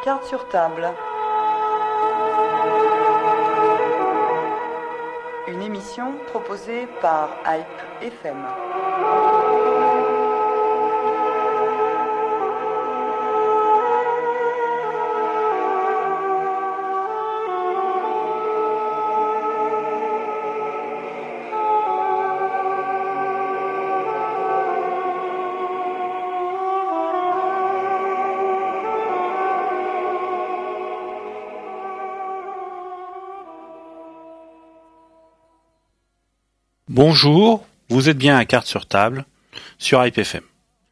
Carte sur table. Une émission proposée par Hype FM. Bonjour, vous êtes bien à Carte sur table, sur Hype FM.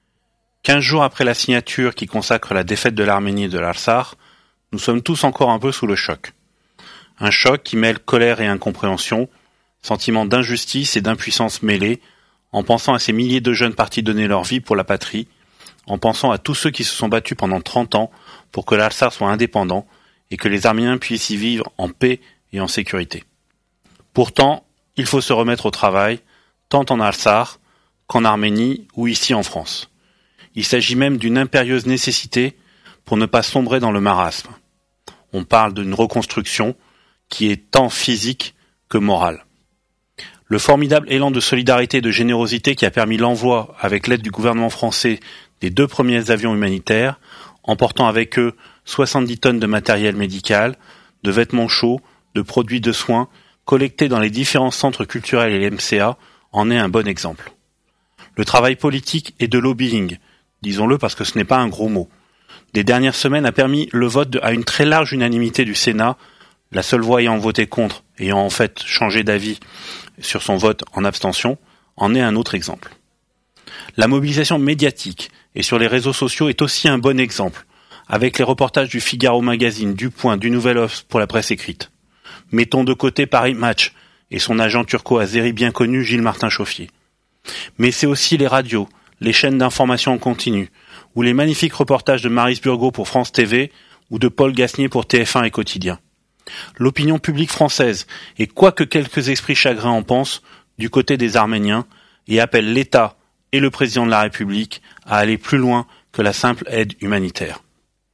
15 jours après la signature qui consacre la défaite de l'Arménie et de l'Artsakh, nous sommes tous encore un peu sous le choc. Un choc qui mêle colère et incompréhension, sentiment d'injustice et d'impuissance mêlés, en pensant à ces milliers de jeunes partis donner leur vie pour la patrie, en pensant à tous ceux qui se sont battus pendant 30 ans pour que l'Artsakh soit indépendant et que les Arméniens puissent y vivre en paix et en sécurité. Pourtant, il faut se remettre au travail, tant en Artsakh qu'en Arménie ou ici en France. Il s'agit même d'une impérieuse nécessité pour ne pas sombrer dans le marasme. On parle d'une reconstruction qui est tant physique que morale. Le formidable élan de solidarité et de générosité qui a permis l'envoi, avec l'aide du gouvernement français, des 2 premiers avions humanitaires, emportant avec eux 70 tonnes de matériel médical, de vêtements chauds, de produits de soins, collectés dans les différents centres culturels et les MCA, en est un bon exemple. Le travail politique et de lobbying, disons-le parce que ce n'est pas un gros mot, des dernières semaines a permis le vote à une très large unanimité du Sénat, la seule voix ayant voté contre, ayant en fait changé d'avis sur son vote en abstention, en est un autre exemple. La mobilisation médiatique et sur les réseaux sociaux est aussi un bon exemple, avec les reportages du Figaro Magazine, du Point, du Nouvel Obs pour la presse écrite. Mettons de côté Paris Match et son agent turco-azéri bien connu Gilles Martin Chauffier. Mais c'est aussi les radios, les chaînes d'information en continu, ou les magnifiques reportages de Maryse Burgot pour France TV ou de Paul Gasnier pour TF1 et Quotidien. L'opinion publique française est, quoique quelques esprits chagrins en pensent, du côté des Arméniens et appelle l'État et le président de la République à aller plus loin que la simple aide humanitaire.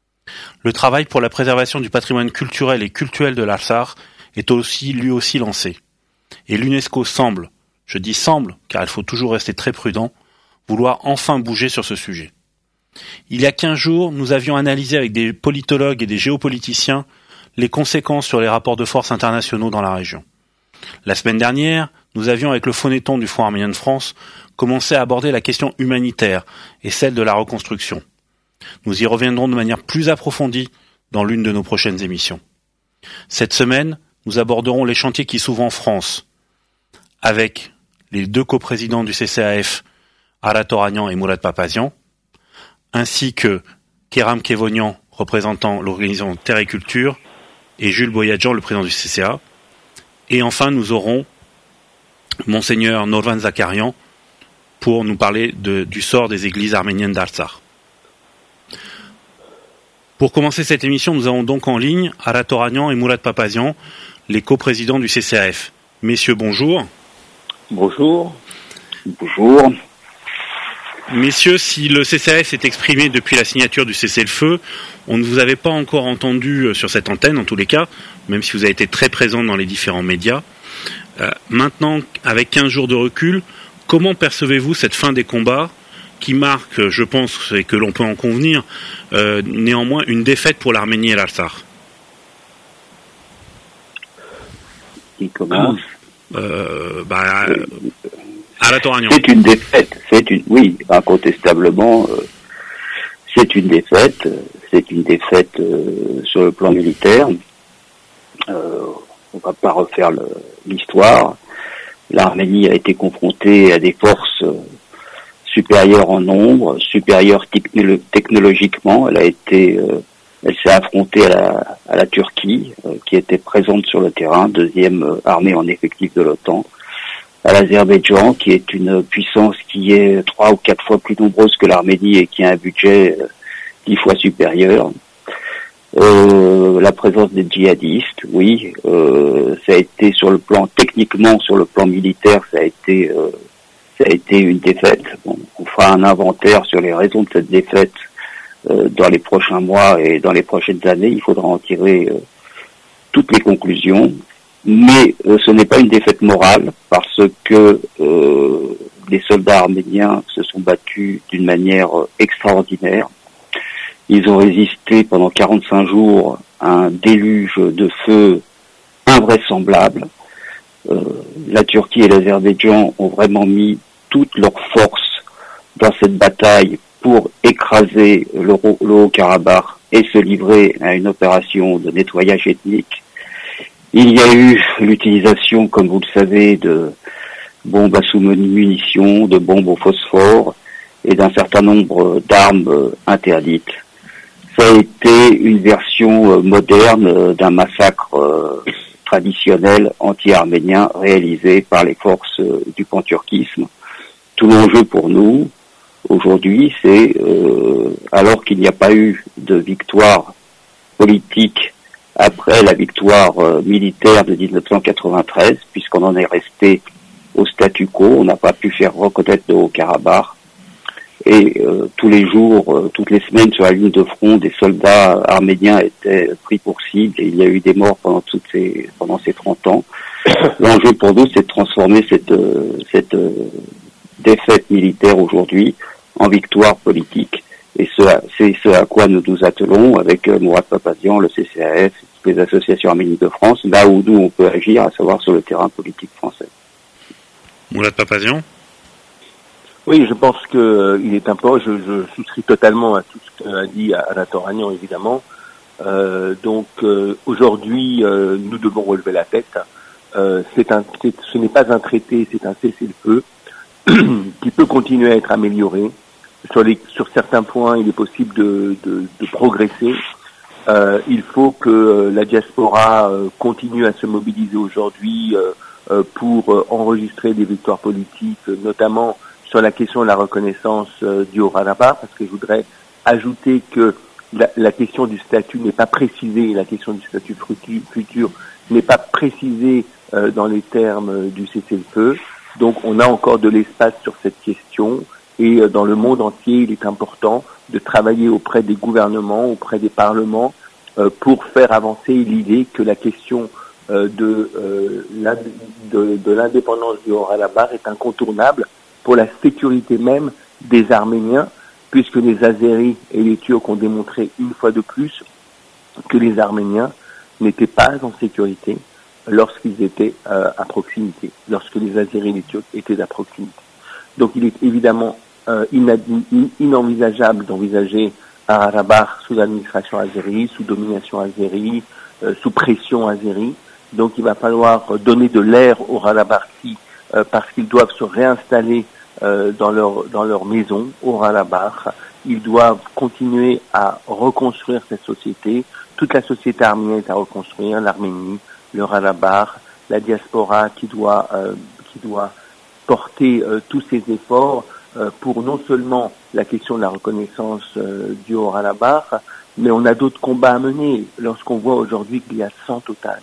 Le travail pour la préservation du patrimoine culturel et cultuel de l'Artsakh est lui aussi lancé. Et l'UNESCO semble, je dis semble, car il faut toujours rester très prudent, vouloir enfin bouger sur ce sujet. Il y a 15 jours, nous avions analysé avec des politologues et des géopoliticiens les conséquences sur les rapports de force internationaux dans la région. La semaine dernière, nous avions avec le phonéton du Fonds arménien de France commencé à aborder la question humanitaire et celle de la reconstruction. Nous y reviendrons de manière plus approfondie dans l'une de nos prochaines émissions. Cette semaine, nous aborderons les chantiers qui s'ouvrent en France, avec les 2 coprésidents du CCAF, Arat Oranian et Mourad Papazian, ainsi que Kéram Kevonian, représentant l'organisation Terre et Culture, et Jules Boyadjian, le président du CCA. Et enfin, nous aurons Monseigneur Norvan Zakarian pour nous parler du sort des églises arméniennes d'Artsakh. Pour commencer cette émission, nous avons donc en ligne Arat Oranian et Mourad Papazian, les coprésidents du CCAF. Messieurs, bonjour. Bonjour. Bonjour. Messieurs, si le CCAF s'est exprimé depuis la signature du cessez-le-feu, on ne vous avait pas encore entendu sur cette antenne, en tous les cas, même si vous avez été très présent dans les différents médias. Maintenant, avec 15 jours de recul, comment percevez-vous cette fin des combats qui marque, je pense, et que l'on peut en convenir, néanmoins une défaite pour l'Arménie et l'Artsakh? Qui commence Arat Oranian. C'est une défaite. Oui, incontestablement, c'est une défaite. C'est une défaite sur le plan militaire. On va pas refaire l'histoire. L'Arménie a été confrontée à des forces supérieures en nombre, supérieures technologiquement. Elle s'est affrontée à la Turquie, qui était présente sur le terrain, 2e armée en effectif de l'OTAN, à l'Azerbaïdjan, qui est une puissance qui est 3 ou 4 fois plus nombreuse que l'Arménie et qui a un budget 10 fois supérieur. La présence des djihadistes, oui, ça a été sur le plan techniquement, sur le plan militaire, ça a été une défaite. Bon, on fera un inventaire sur les raisons de cette défaite dans les prochains mois et dans les prochaines années. Il faudra en tirer toutes les conclusions. Mais ce n'est pas une défaite morale parce que les soldats arméniens se sont battus d'une manière extraordinaire. Ils ont résisté pendant 45 jours à un déluge de feu invraisemblable. La Turquie et l'Azerbaïdjan ont vraiment mis toutes leurs forces dans cette bataille pour écraser le Haut-Karabakh et se livrer à une opération de nettoyage ethnique. Il y a eu l'utilisation, comme vous le savez, de bombes à sous-munitions, de bombes au phosphore et d'un certain nombre d'armes interdites. Ça a été une version moderne d'un massacre traditionnel anti-arménien réalisé par les forces du panturquisme. Tout l'enjeu pour nous, aujourd'hui, c'est, alors qu'il n'y a pas eu de victoire politique après la victoire militaire de 1993, puisqu'on en est resté au statu quo, on n'a pas pu faire reconnaître le Haut-Karabakh. Et tous les jours, toutes les semaines sur la ligne de front, des soldats arméniens étaient pris pour cible et il y a eu des morts pendant ces 30 ans. L'enjeu pour nous, c'est de transformer cette défaite militaire aujourd'hui en victoire politique. Et c'est ce à quoi nous nous attelons avec Mourad Papazian, le CCAF, les associations arméniennes de France, là où nous on peut agir, à savoir sur le terrain politique français. Mourad Papazian ? Oui, je pense que il est important. Je souscris totalement à tout ce qu'a dit Anatole Agnan, évidemment. Aujourd'hui, nous devons relever la tête. Ce n'est pas un traité, c'est un cessez-le-feu qui peut continuer à être amélioré. Sur certains points, il est possible de progresser. Il faut que la diaspora continue à se mobiliser aujourd'hui pour enregistrer des victoires politiques, notamment sur la question de la reconnaissance du Haut-Karabakh, parce que je voudrais ajouter que la question du statut n'est pas précisée, la question du statut futur n'est pas précisée dans les termes du cessez-le-feu. Donc on a encore de l'espace sur cette question et dans le monde entier, il est important de travailler auprès des gouvernements, auprès des parlements pour faire avancer l'idée que la question de l'indépendance du Haut-Karabakh est incontournable pour la sécurité même des Arméniens, puisque les Azéris et les Turcs ont démontré une fois de plus que les Arméniens n'étaient pas en sécurité lorsqu'ils étaient à proximité, lorsque les Azéris et les Turcs étaient à proximité. Donc il est évidemment inenvisageable d'envisager un Karabakh sous l'administration azérie, sous domination azérie, sous pression azérie. Donc il va falloir donner de l'air aux Karabakhi parce qu'ils doivent se réinstaller dans leur maison au Karabakh. Ils doivent continuer à reconstruire cette société. Toute la société arménienne est à reconstruire, l'Arménie, le Karabakh, la diaspora qui doit porter tous ces efforts pour non seulement la question de la reconnaissance du Haut-Karabakh, mais on a d'autres combats à mener. Lorsqu'on voit aujourd'hui qu'il y a 100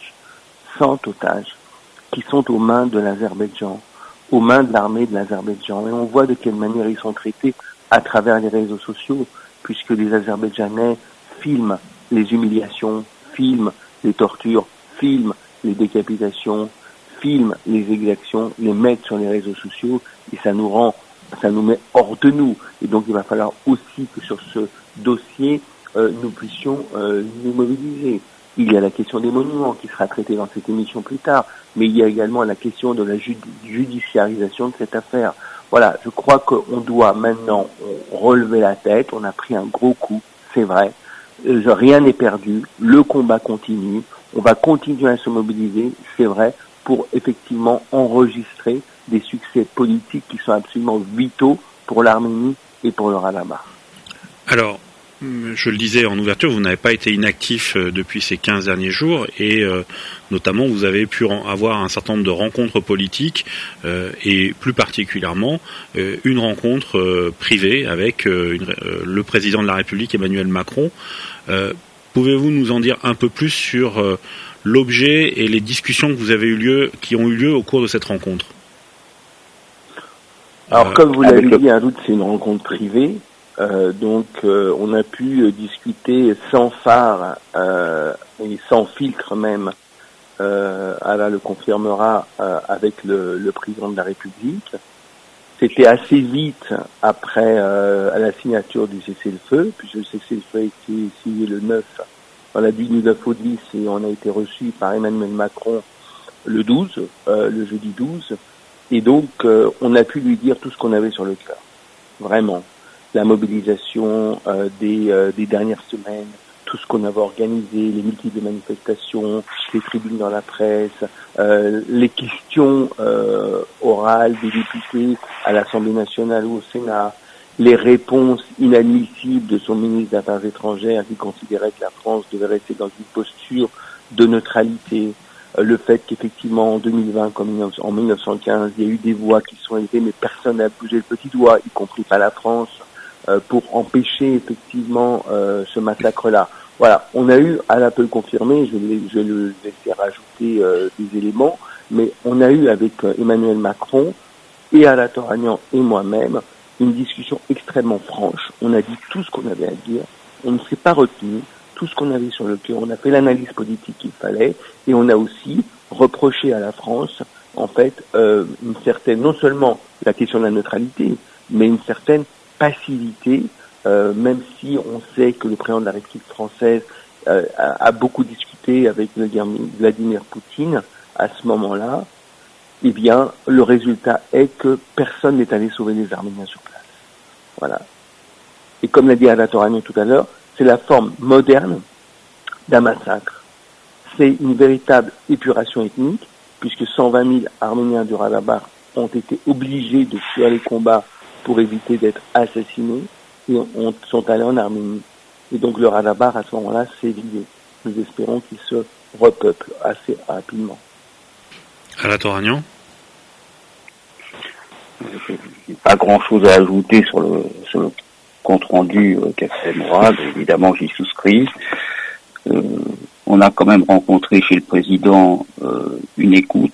otages qui sont aux mains de l'Azerbaïdjan, aux mains de l'armée de l'Azerbaïdjan, et on voit de quelle manière ils sont traités à travers les réseaux sociaux, puisque les Azerbaïdjanais filment les humiliations, filment les tortures, filment les décapitations, filment les exactions, les mettent sur les réseaux sociaux, et ça nous met hors de nous. Et donc il va falloir aussi que sur ce dossier, nous puissions nous mobiliser. Il y a la question des monuments qui sera traitée dans cette émission plus tard, mais il y a également la question de la judiciarisation de cette affaire. Voilà, je crois qu'on doit maintenant relever la tête. On a pris un gros coup, c'est vrai. Rien n'est perdu, le combat continue. On va continuer à se mobiliser, c'est vrai, pour effectivement enregistrer des succès politiques qui sont absolument vitaux pour l'Arménie et pour le Karabakh. Alors, je le disais en ouverture, vous n'avez pas été inactif depuis ces 15 derniers jours et notamment vous avez pu avoir un certain nombre de rencontres politiques et plus particulièrement une rencontre privée avec le président de la République Emmanuel Macron. Pouvez-vous nous en dire un peu plus sur l'objet et les discussions qui ont eu lieu au cours de cette rencontre? Alors comme vous l'avez dit, un doute, c'est une rencontre privée. Donc on a pu discuter sans phare et sans filtre même. Alain le confirmera avec le président de la République. C'était assez vite après à la signature du cessez-le-feu, puisque le cessez-le-feu a été signé le 9 dans la nuit du 9 au 10 et on a été reçu par Emmanuel Macron le 12, le jeudi 12. Et donc on a pu lui dire tout ce qu'on avait sur le cœur. Vraiment. La mobilisation des dernières semaines, tout ce qu'on avait organisé, les multiples manifestations, les tribunes dans la presse, les questions orales des députés à l'Assemblée nationale ou au Sénat, les réponses inadmissibles de son ministre des Affaires étrangères qui considérait que la France devait rester dans une posture de neutralité, le fait qu'effectivement en 2020 comme en 1915, il y a eu des voix qui sont élevées mais personne n'a bougé le petit doigt, y compris pas la France, pour empêcher effectivement ce massacre-là. Voilà, on a eu, Alain peut le confirmer, je vais le laisser rajouter des éléments, mais on a eu avec Emmanuel Macron et Alain Toragnan et moi-même une discussion extrêmement franche. On a dit tout ce qu'on avait à dire, on ne s'est pas retenu, tout ce qu'on avait sur le cœur, on a fait l'analyse politique qu'il fallait, et on a aussi reproché à la France, en fait, une certaine, non seulement la question de la neutralité, mais une certaine passivité, même si on sait que le président de la République française a beaucoup discuté avec Vladimir Poutine à ce moment-là, eh bien, le résultat est que personne n'est allé sauver les Arméniens sur place. Voilà. Et comme l'a dit Alain Toragnan tout à l'heure, c'est la forme moderne d'un massacre. C'est une véritable épuration ethnique, puisque 120 000 Arméniens du Haut-Karabakh ont été obligés de fuir les combats pour éviter d'être assassinés, et sont allés en Arménie. Et donc le Haut-Karabakh, à ce moment-là, s'est vidé. Nous espérons qu'il se repeuple assez rapidement. Alain Toragnan ? Pas grand-chose à ajouter sur le compte-rendu qu'a fait Mourad. Évidemment, j'y souscris. On a quand même rencontré chez le président une écoute,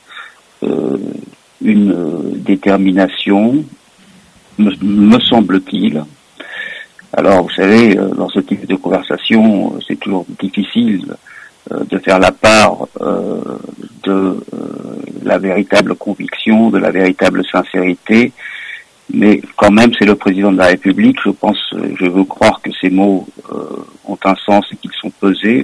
une détermination, me semble-t-il. Alors, vous savez, dans ce type de conversation, c'est toujours difficile de faire la part de la véritable conviction, de la véritable sincérité, mais quand même, c'est le président de la République. Je veux croire que ces mots ont un sens et qu'ils sont pesés.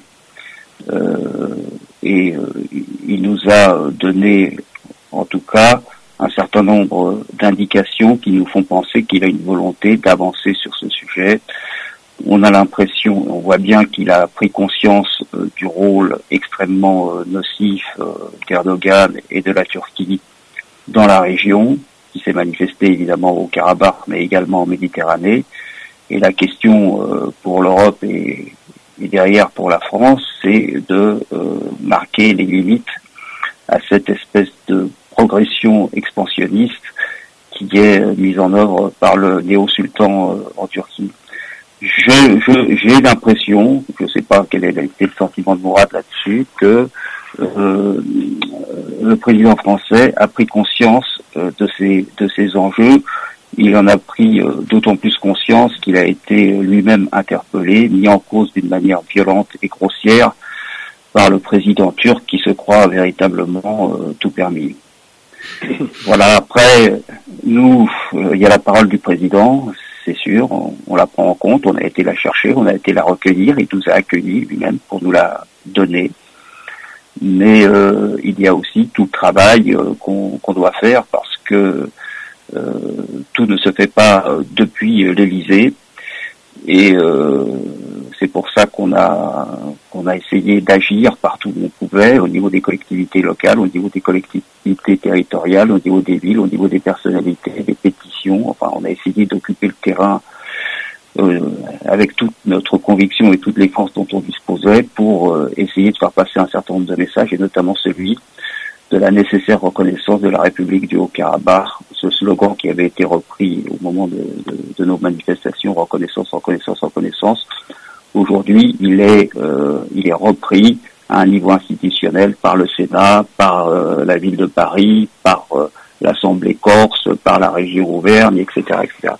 Il nous a donné, en tout cas, un certain nombre d'indications qui nous font penser qu'il a une volonté d'avancer sur ce sujet. On a l'impression, on voit bien qu'il a pris conscience du rôle extrêmement nocif d'Erdogan et de la Turquie dans la région, qui s'est manifesté évidemment au Karabakh, mais également en Méditerranée. Et la question pour l'Europe et derrière pour la France, c'est de marquer les limites à cette espèce de progression expansionniste qui est mise en œuvre par le néo-sultan en Turquie. J'ai l'impression, je ne sais pas quel est le sentiment de Mourad là-dessus, que le président français a pris conscience de ces enjeux. Il en a pris d'autant plus conscience qu'il a été lui-même interpellé, mis en cause d'une manière violente et grossière par le président turc qui se croit véritablement tout permis. Voilà, après, nous, il y a la parole du président, c'est sûr, on la prend en compte, on a été la chercher, on a été la recueillir, il nous a accueillis lui-même pour nous la donner. Mais il y a aussi tout le travail qu'on doit faire parce que tout ne se fait pas depuis l'Élysée et c'est pour ça qu'on a essayé d'agir partout où on pouvait, au niveau des collectivités locales, au niveau des collectivités territoriales, au niveau des villes, au niveau des personnalités, des pétitions. Enfin, on a essayé d'occuper le terrain avec toute notre conviction et toutes les forces dont on disposait pour essayer de faire passer un certain nombre de messages, et notamment celui de la nécessaire reconnaissance de la République du Haut-Karabakh, ce slogan qui avait été repris au moment de nos manifestations, reconnaissance, reconnaissance, reconnaissance. Aujourd'hui, il est repris à un niveau institutionnel par le Sénat, par la ville de Paris, par l'Assemblée corse, par la région Auvergne, etc., etc.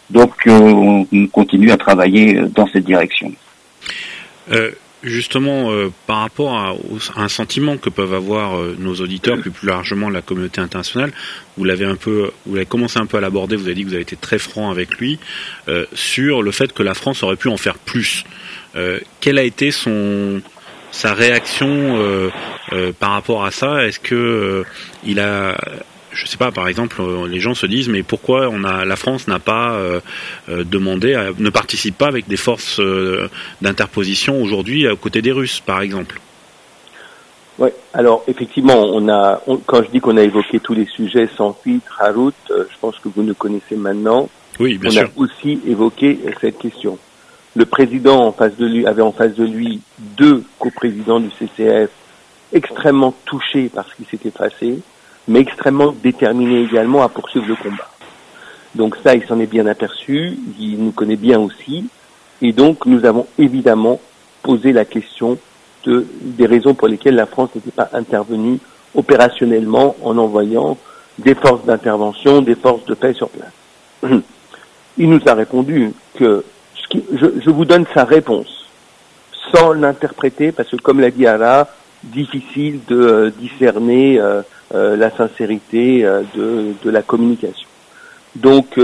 Donc on continue à travailler dans cette direction. Justement, par rapport à un sentiment que peuvent avoir nos auditeurs, plus largement la communauté internationale, vous l'avez commencé un peu à l'aborder, vous avez dit que vous avez été très franc avec lui, sur le fait que la France aurait pu en faire plus. Quelle a été sa réaction par rapport à ça? Est-ce que il a... Je sais pas, par exemple, les gens se disent mais pourquoi la France n'a pas ne participe pas avec des forces d'interposition aujourd'hui aux côtés des Russes, par exemple? Oui, alors effectivement, quand je dis qu'on a évoqué tous les sujets sans filtre, Harout, je pense que vous nous connaissez maintenant. Oui, bien sûr. On a aussi évoqué cette question. Le président avait en face de lui 2 coprésidents du CCF extrêmement touchés par ce qui s'était passé, mais extrêmement déterminé également à poursuivre le combat. Donc ça, il s'en est bien aperçu, il nous connaît bien aussi, et donc nous avons évidemment posé la question des raisons pour lesquelles la France n'était pas intervenue opérationnellement en envoyant des forces d'intervention, des forces de paix sur place. Il nous a répondu que, je vous donne sa réponse, sans l'interpréter, parce que comme l'a dit Ara, difficile de discerner la sincérité de la communication. Donc,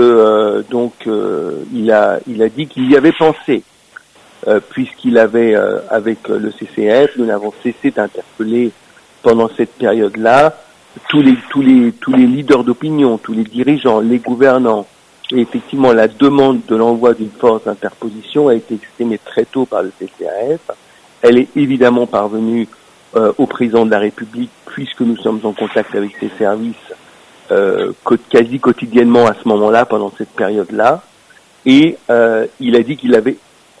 il a dit qu'il y avait pensé, puisqu'il avait avec le CCF, nous n'avons cessé d'interpeller pendant cette période-là tous les leaders d'opinion, tous les dirigeants, les gouvernants. Et effectivement, la demande de l'envoi d'une force d'interposition a été exprimée très tôt par le CCAF. Elle est évidemment parvenue au président de la République, puisque nous sommes en contact avec ses services quasi quotidiennement à ce moment-là, pendant cette période-là. Et il a dit qu'il avait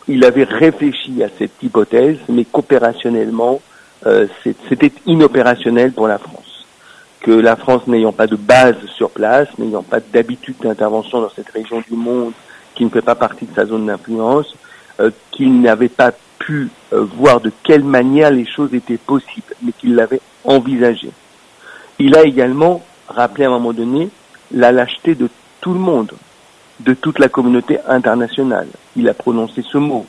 réfléchi à cette hypothèse, mais qu'opérationnellement, c'était inopérationnel pour la France. Que la France, n'ayant pas de base sur place, n'ayant pas d'habitude d'intervention dans cette région du monde, qui ne fait pas partie de sa zone d'influence, qu'il n'avait pas pu voir de quelle manière les choses étaient possibles, mais qu'il l'avait envisagé. Il a également rappelé à un moment donné la lâcheté de tout le monde, de toute la communauté internationale. Il a prononcé ce mot.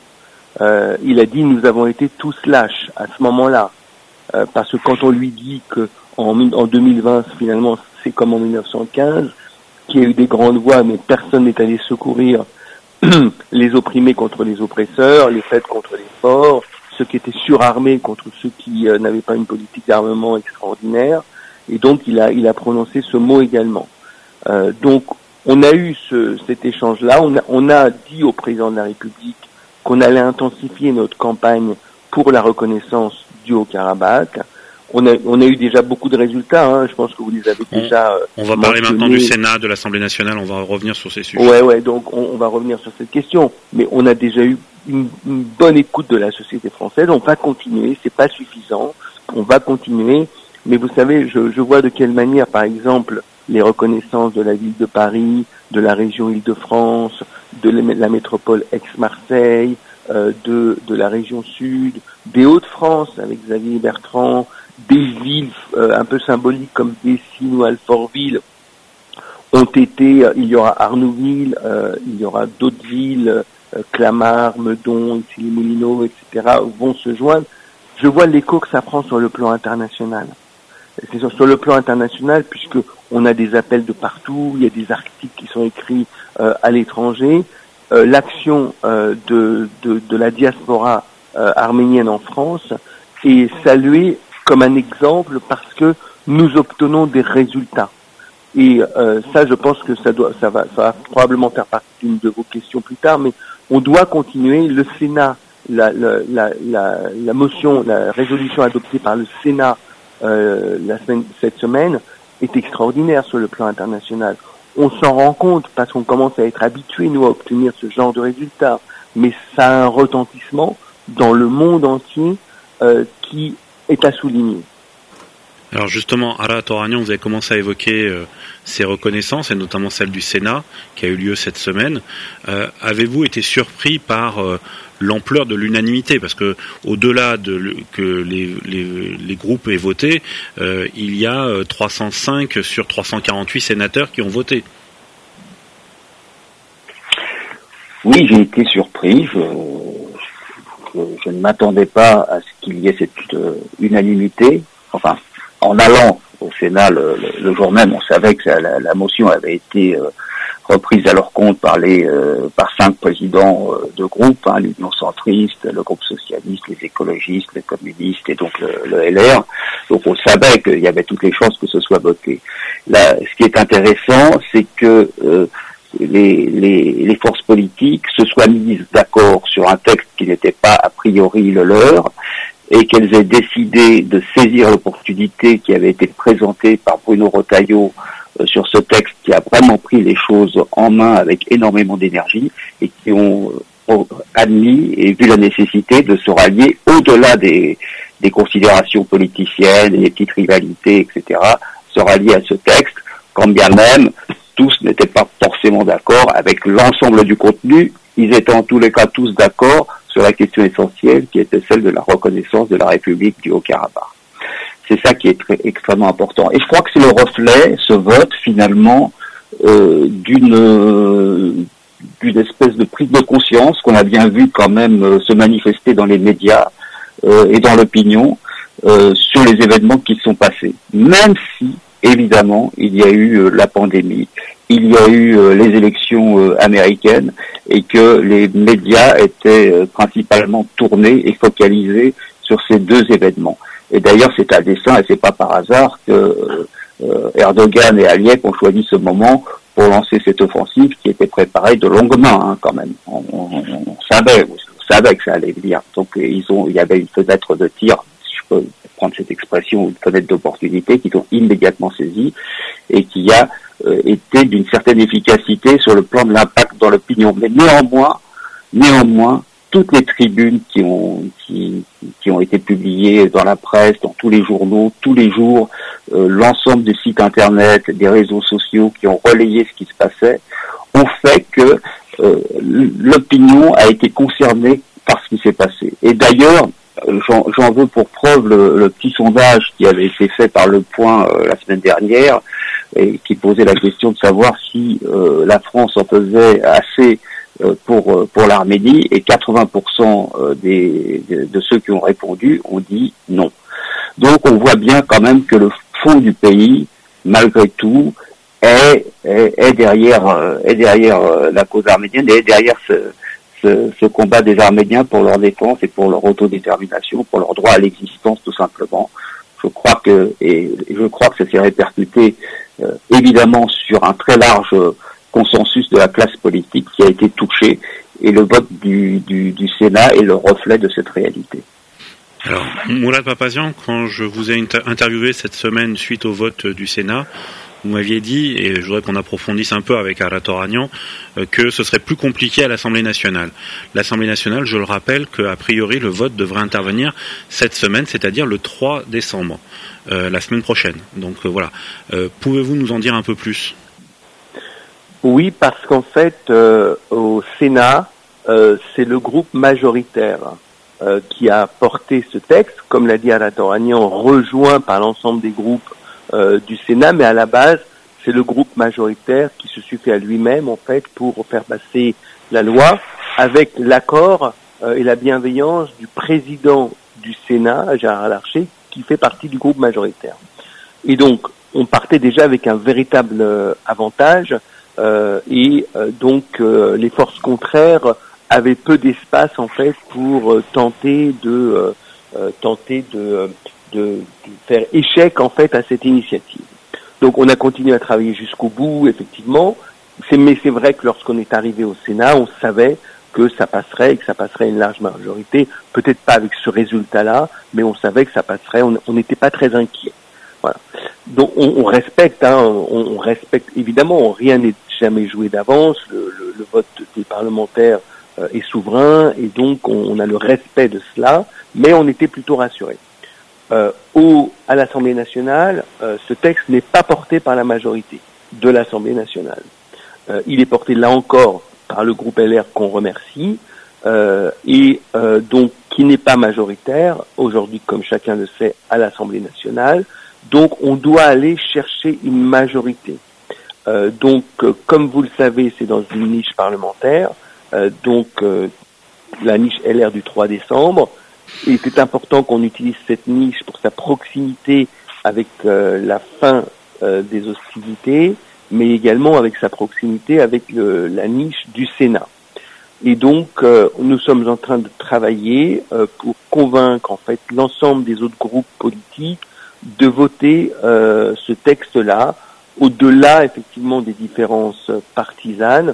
Il a dit « nous avons été tous lâches à ce moment-là ». Parce que quand on lui dit que en 2020, finalement, c'est comme en 1915, qu'il y a eu des grandes voix, mais personne n'est allé secourir les opprimés contre les oppresseurs, les faibles contre les forts, ceux qui étaient surarmés contre ceux qui n'avaient pas une politique d'armement extraordinaire. Et donc, il a prononcé ce mot également. Donc, on a eu cet échange-là. On a dit au président de la République qu'on allait intensifier notre campagne pour la reconnaissance du Haut-Karabakh. On a eu déjà beaucoup de résultats, hein. Je pense que vous les avez déjà on va parler maintenant du Sénat, de l'Assemblée nationale, on va revenir sur ces sujets. Ouais, donc on va revenir sur cette question. Mais on a déjà eu une bonne écoute de la société française. On va continuer, c'est pas suffisant. On va continuer. Mais vous savez, je vois de quelle manière, par exemple, les reconnaissances de la ville de Paris, de la région Île-de-France, de la métropole Aix-Marseille, de la région sud, des Hauts-de-France avec Xavier Bertrand, des villes un peu symboliques comme Dessines ou Alfortville ont été, il y aura Arnouville, il y aura d'autres villes, Clamart, Meudon, Issy-les-Moulineaux, etc., vont se joindre. Je vois l'écho que ça prend sur le plan international. C'est sur le plan international, puisque on a des appels de partout, il y a des articles qui sont écrits à l'étranger. L'action de la diaspora arménienne en France est saluée comme un exemple parce que nous obtenons des résultats. Et ça, je pense que ça va probablement faire partie d'une de vos questions plus tard, mais on doit continuer. Le Sénat, la motion, la résolution adoptée par le Sénat cette semaine est extraordinaire sur le plan international. On s'en rend compte parce qu'on commence à être habitué, nous, à obtenir ce genre de résultats. Mais ça a un retentissement dans le monde entier qui est à souligner. Alors justement, Ara Toranian, vous avez commencé à évoquer ces reconnaissances, et notamment celle du Sénat, qui a eu lieu cette semaine. Avez-vous été surpris par l'ampleur de l'unanimité? Parce que au-delà que les groupes aient voté, il y a 305 sur 348 sénateurs qui ont voté. Oui, j'ai été surpris. Je ne m'attendais pas à ce qu'il y ait cette unanimité. Enfin, en allant au Sénat le jour même, on savait que la motion avait été reprise à leur compte par 5 présidents de groupe, l'Union centriste, le groupe socialiste, les écologistes, les communistes et donc le LR. Donc on savait qu'il y avait toutes les chances que ce soit voté. Là, ce qui est intéressant, c'est que les forces politiques se soient mises d'accord sur un texte qui n'était pas a priori le leur, et qu'elles aient décidé de saisir l'opportunité qui avait été présentée par Bruno Retailleau sur ce texte, qui a vraiment pris les choses en main avec énormément d'énergie, et qui ont admis et vu la nécessité de se rallier au-delà des considérations politiciennes, des petites rivalités, etc., se rallier à ce texte, quand bien même tous n'étaient pas forcément d'accord avec l'ensemble du contenu. Ils étaient en tous les cas tous d'accord sur la question essentielle qui était celle de la reconnaissance de la République du Haut-Karabakh. C'est ça qui est extrêmement important. Et je crois que c'est le reflet, ce vote, finalement, d'une espèce de prise de conscience qu'on a bien vu quand même se manifester dans les médias et dans l'opinion sur les événements qui se sont passés. Même si, évidemment, il y a eu la pandémie, il y a eu les élections américaines, et que les médias étaient principalement tournés et focalisés sur ces 2 événements. Et d'ailleurs, c'est à dessein, et c'est pas par hasard que Erdogan et Aliyev ont choisi ce moment pour lancer cette offensive qui était préparée de longue main, quand même. On savait que ça allait venir. Donc il y avait une fenêtre de tir, si je peux prendre cette expression, une fenêtre d'opportunité qu'ils ont immédiatement saisie, et qui a été d'une certaine efficacité sur le plan de l'impact dans l'opinion. Mais néanmoins, toutes les tribunes qui ont été publiées dans la presse, dans tous les journaux, tous les jours, l'ensemble des sites internet, des réseaux sociaux qui ont relayé ce qui se passait, ont fait que l'opinion a été concernée par ce qui s'est passé. Et d'ailleurs, j'en veux pour preuve le petit sondage qui avait été fait par Le Point la semaine dernière, et qui posait la question de savoir si la France en faisait assez pour l'Arménie, et 80% de ceux qui ont répondu ont dit non. Donc on voit bien quand même que le fond du pays, malgré tout, est derrière la cause arménienne, et est derrière ce combat des Arméniens pour leur défense et pour leur autodétermination, pour leur droit à l'existence, tout simplement. Je crois que ça s'est répercuté évidemment sur un très large consensus de la classe politique qui a été touché, et le vote du Sénat est le reflet de cette réalité. Alors, Mourad Papazian, quand je vous ai interviewé cette semaine suite au vote du Sénat, vous m'aviez dit, et je voudrais qu'on approfondisse un peu avec Ara Toranian, que ce serait plus compliqué à l'Assemblée nationale. L'Assemblée nationale, je le rappelle, qu'a priori le vote devrait intervenir cette semaine, c'est-à-dire le 3 décembre, la semaine prochaine. Donc voilà. Pouvez-vous nous en dire un peu plus ? Oui, parce qu'en fait, au Sénat, c'est le groupe majoritaire qui a porté ce texte, comme l'a dit Ara Toranian, rejoint par l'ensemble des groupes du Sénat, mais à la base, c'est le groupe majoritaire qui se suffit à lui-même, en fait, pour faire passer la loi, avec l'accord et la bienveillance du président du Sénat, Gérard Larcher, qui fait partie du groupe majoritaire. Et donc, on partait déjà avec un véritable avantage, donc les forces contraires avaient peu d'espace, en fait, pour tenter de faire échec, en fait, à cette initiative. Donc on a continué à travailler jusqu'au bout, effectivement, mais c'est vrai que lorsqu'on est arrivé au Sénat, on savait que ça passerait, et que ça passerait une large majorité, peut-être pas avec ce résultat-là, mais on savait que ça passerait, on n'était pas très inquiet. Voilà. Donc on respecte, on respecte, évidemment, rien n'est jamais joué d'avance, le vote des parlementaires est souverain, et donc on a le respect de cela, mais on était plutôt rassurés. À l'Assemblée nationale, ce texte n'est pas porté par la majorité de l'Assemblée nationale. Il est porté là encore par le groupe LR qu'on remercie, donc qui n'est pas majoritaire aujourd'hui, comme chacun le sait, à l'Assemblée nationale. Donc on doit aller chercher une majorité. Donc comme vous le savez, c'est dans une niche parlementaire. la niche LR du 3 décembre. Et c'est important qu'on utilise cette niche pour sa proximité avec la fin des hostilités, mais également avec sa proximité avec la niche du Sénat. Et donc, nous sommes en train de travailler pour convaincre en fait l'ensemble des autres groupes politiques de voter ce texte-là, au-delà effectivement des différences partisanes.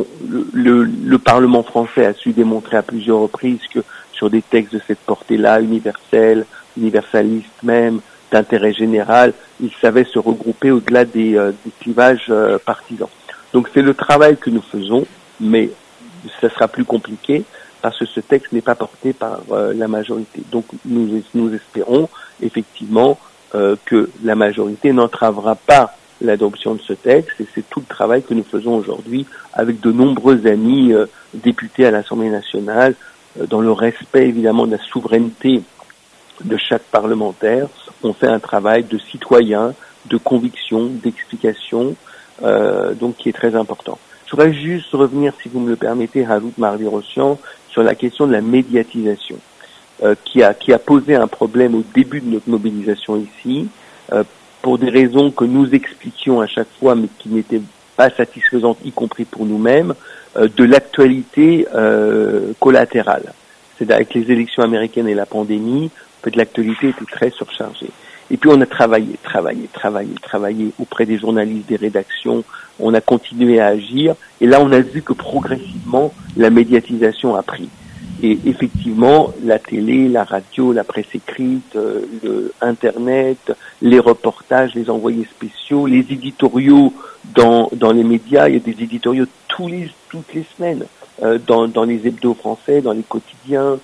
Le Parlement français a su démontrer à plusieurs reprises que sur des textes de cette portée-là, universalistes même, d'intérêt général, il savait se regrouper au-delà des clivages partisans. Donc c'est le travail que nous faisons, mais ça sera plus compliqué parce que ce texte n'est pas porté par la majorité. Donc nous espérons effectivement que la majorité n'entravera pas l'adoption de ce texte, et c'est tout le travail que nous faisons aujourd'hui avec de nombreux amis députés à l'Assemblée nationale, dans le respect évidemment de la souveraineté de chaque parlementaire. On fait un travail de citoyen, de conviction, d'explication, donc qui est très important. Je voudrais juste revenir, si vous me le permettez, Halout Mardi-Rossian, sur la question de la médiatisation, qui a posé un problème au début de notre mobilisation ici, pour des raisons que nous expliquions à chaque fois, mais qui n'étaient pas satisfaisantes, y compris pour nous-mêmes, de l'actualité collatérale. C'est avec les élections américaines et la pandémie, l'actualité était très surchargée. Et puis on a travaillé auprès des journalistes, des rédactions, on a continué à agir, et là on a vu que progressivement la médiatisation a pris. Et effectivement, la télé, la radio, la presse écrite, le Internet, les reportages, les envoyés spéciaux, les éditoriaux dans les médias, il y a des éditoriaux toutes les semaines, dans les hebdos français, dans les quotidiens,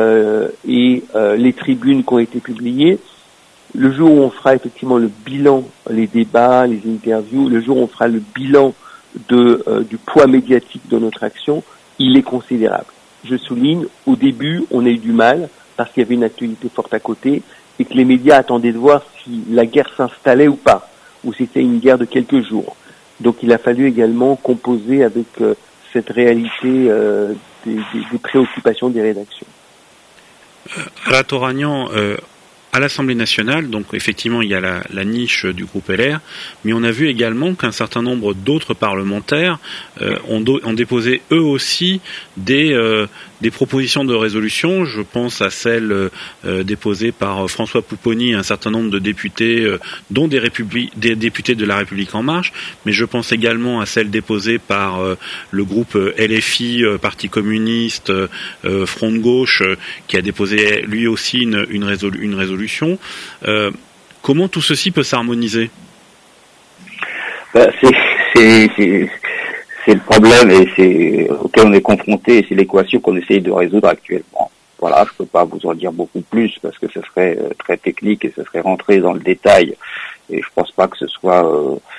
et les tribunes qui ont été publiées. Le jour où on fera effectivement le bilan, les débats, les interviews, le jour où on fera le bilan du poids médiatique de notre action, il est considérable. Je souligne, au début, on a eu du mal parce qu'il y avait une actualité forte à côté et que les médias attendaient de voir si la guerre s'installait ou pas, ou si c'était une guerre de quelques jours. Donc il a fallu également composer avec cette réalité des préoccupations des rédactions. Ratoragnan, à l'Assemblée nationale, donc effectivement il y a la niche du groupe LR, mais on a vu également qu'un certain nombre d'autres parlementaires ont déposé eux aussi des propositions de résolution. Je pense à celle déposée par François Pupponi et un certain nombre de députés, dont des députés de La République En Marche, mais je pense également à celle déposée par le groupe LFI, Parti communiste, Front de gauche, qui a déposé lui aussi une résolution. Comment tout ceci peut s'harmoniser ? C'est le problème auquel on est confronté, et c'est l'équation qu'on essaye de résoudre actuellement. Voilà, je peux pas vous en dire beaucoup plus parce que ce serait très technique et ce serait rentrer dans le détail, et je pense pas que ce soit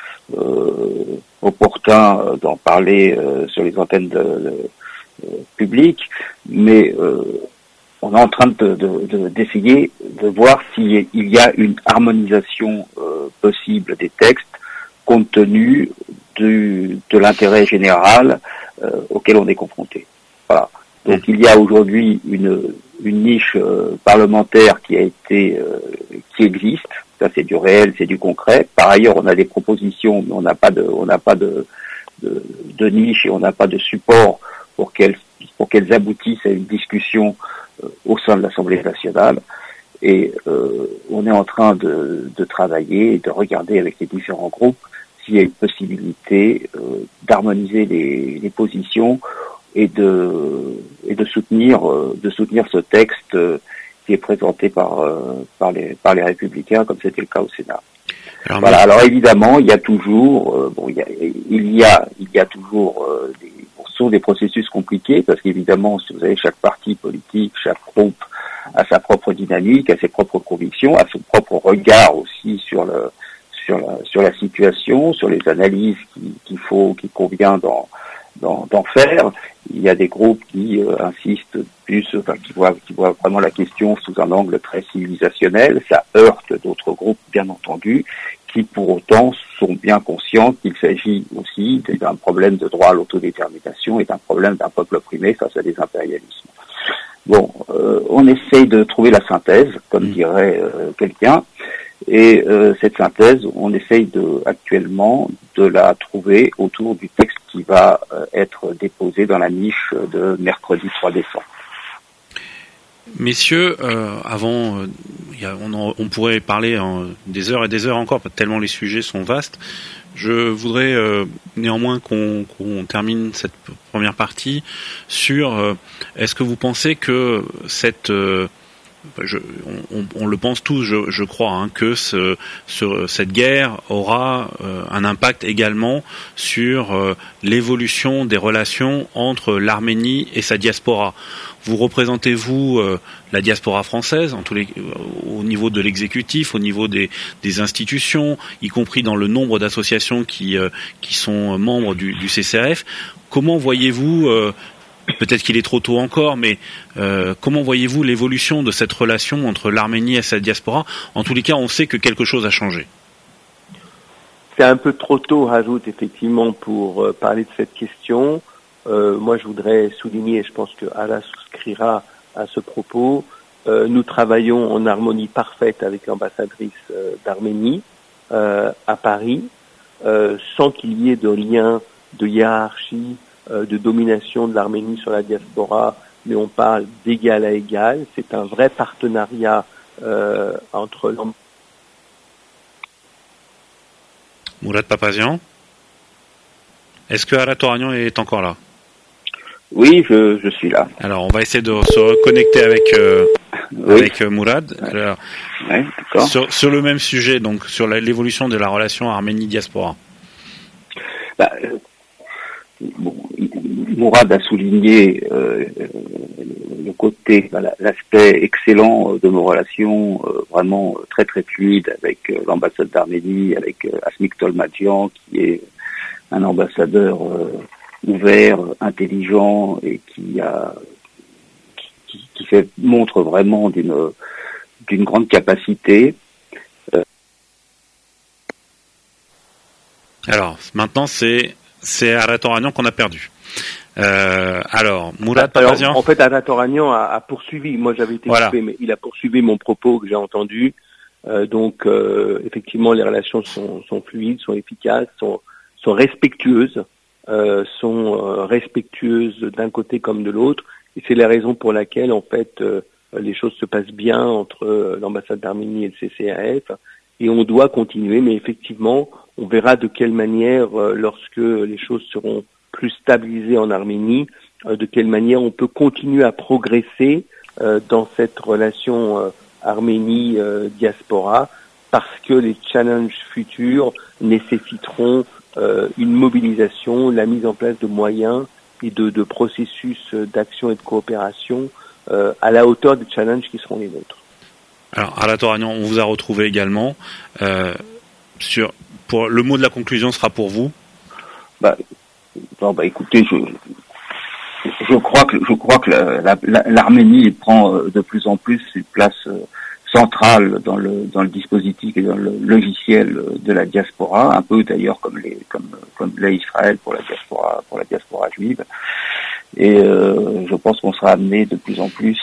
opportun d'en parler sur les antennes publiques, mais on est en train d'essayer de voir s'il y a une harmonisation possible des textes compte tenu de l'intérêt général auquel on est confronté. Voilà. Donc il y a aujourd'hui une niche parlementaire qui existe. Ça c'est du réel, c'est du concret. Par ailleurs, on a des propositions, mais on n'a pas de niche et on n'a pas de support pour qu'elles aboutissent à une discussion au sein de l'Assemblée nationale, et on est en train de travailler et de regarder avec les différents groupes s'il y a une possibilité d'harmoniser les positions et de soutenir ce texte qui est présenté par les Républicains, comme c'était le cas au Sénat. Alors évidemment, il y a toujours il y a toujours des processus compliqués, parce qu'évidemment, si vous avez chaque parti politique, chaque groupe a sa propre dynamique, a ses propres convictions, a son propre regard aussi sur la situation, sur les analyses qu'il convient d'en faire. Il y a des groupes qui insistent plus, qui voient vraiment la question sous un angle très civilisationnel. Ça heurte d'autres groupes, bien entendu, qui pour autant sont bien conscients qu'il s'agit aussi d'un problème de droit à l'autodétermination et d'un problème d'un peuple opprimé face à des impérialismes. Bon, on essaye de trouver la synthèse, comme dirait quelqu'un, et cette synthèse, on essaye actuellement de la trouver autour du texte qui va être déposé dans la niche de mercredi 3 décembre. Messieurs, avant, on pourrait parler des heures et des heures encore, tellement les sujets sont vastes. Je voudrais néanmoins qu'on termine cette première partie sur est-ce que vous pensez que cette on le pense tous, je crois, que cette guerre aura un impact également sur l'évolution des relations entre l'Arménie et sa diaspora. Vous représentez-vous la diaspora française, au niveau de l'exécutif, au niveau des institutions, y compris dans le nombre d'associations qui sont membres du CCAF. Comment voyez-vous peut-être qu'il est trop tôt encore, mais comment voyez-vous l'évolution de cette relation entre l'Arménie et sa diaspora ? En tous les cas, on sait que quelque chose a changé. C'est un peu trop tôt, Rajout, effectivement, pour parler de cette question. Moi, je voudrais souligner, et je pense que Ala souscrira à ce propos, nous travaillons en harmonie parfaite avec l'ambassadrice d'Arménie à Paris, sans qu'il y ait de lien de hiérarchie, de domination de l'Arménie sur la diaspora, mais on parle d'égal à égal. C'est un vrai partenariat entre Mourad Papazian, est-ce que Ala Toragnan est encore là ? Oui, je suis là. Alors, on va essayer de se reconnecter avec Mourad. Alors, oui, d'accord. Sur le même sujet, donc sur l'évolution de la relation Arménie-diaspora. Mourad a souligné le côté, l'aspect excellent de nos relations, vraiment très très fluides avec l'ambassade d'Arménie, avec Asmik Tolmadjian, qui est un ambassadeur ouvert, intelligent et qui montre vraiment d'une grande capacité. Alors, maintenant, c'est Ala Toragnan qu'on a perdu. Alors, Mourad Papazian. En fait, Ala Toragnan a poursuivi. Moi, j'avais été coupé, mais il a poursuivi mon propos que j'ai entendu. Donc, effectivement, les relations sont fluides, sont efficaces, sont respectueuses, d'un côté comme de l'autre. Et c'est la raison pour laquelle, en fait, les choses se passent bien entre l'ambassade d'Arménie et le CCAF. Et on doit continuer, mais effectivement, on verra de quelle manière, lorsque les choses seront plus stabilisées en Arménie, de quelle manière on peut continuer à progresser dans cette relation Arménie-diaspora, parce que les challenges futurs nécessiteront une mobilisation, la mise en place de moyens et de processus d'action et de coopération à la hauteur des challenges qui seront les nôtres. Alors, Ala Toragnan, on vous a retrouvé également. Pour le mot de la conclusion sera pour vous. Écoutez, je crois que l'Arménie prend de plus en plus une place centrale dans le dispositif et dans le logiciel de la diaspora, un peu d'ailleurs comme l'est Israël pour la diaspora juive. Et je pense qu'on sera amené de plus en plus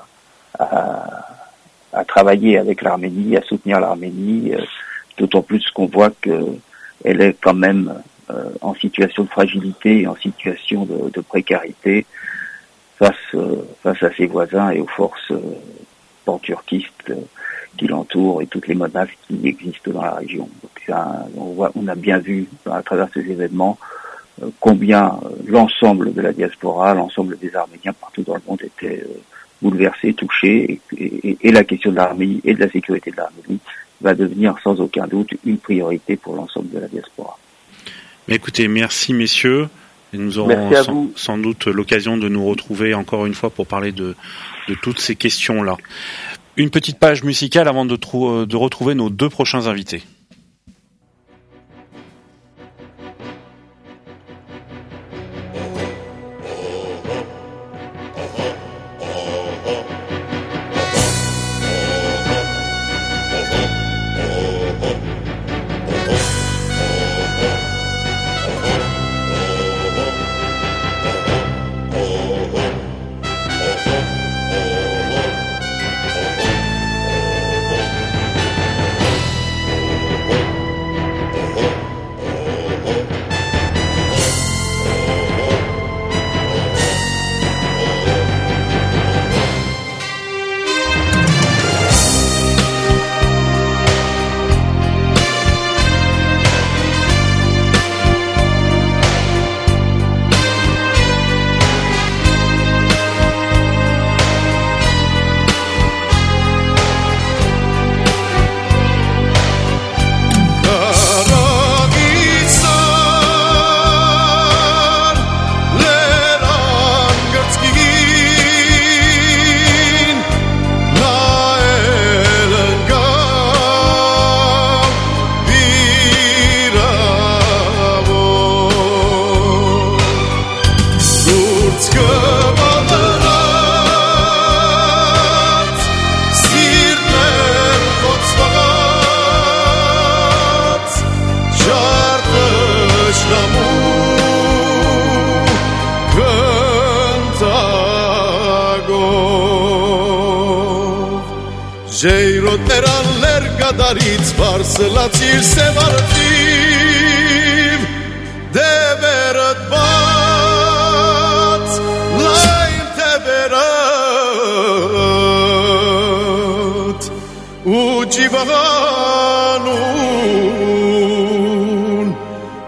à travailler avec l'Arménie, à soutenir l'Arménie, d'autant plus qu'on voit qu'elle est quand même en situation de fragilité et en situation de précarité face à ses voisins et aux forces pan-turquistes qui l'entourent et toutes les menaces qui existent dans la région. Donc on a bien vu à travers ces événements combien l'ensemble de la diaspora, l'ensemble des Arméniens partout dans le monde étaient bouleversés, touchés, et la question de l'Arménie et de la sécurité de l'Arménie va devenir sans aucun doute une priorité pour l'ensemble de la diaspora. Mais écoutez, merci messieurs. Et nous aurons sans doute l'occasion de nous retrouver encore une fois pour parler de toutes ces questions-là. Une petite page musicale avant de retrouver nos deux prochains invités. Ժեյրոտերաններ կադարից վարսլացիր սևարդիվ դևերդ բաց լայն թևերդ ու ճիվաղանուն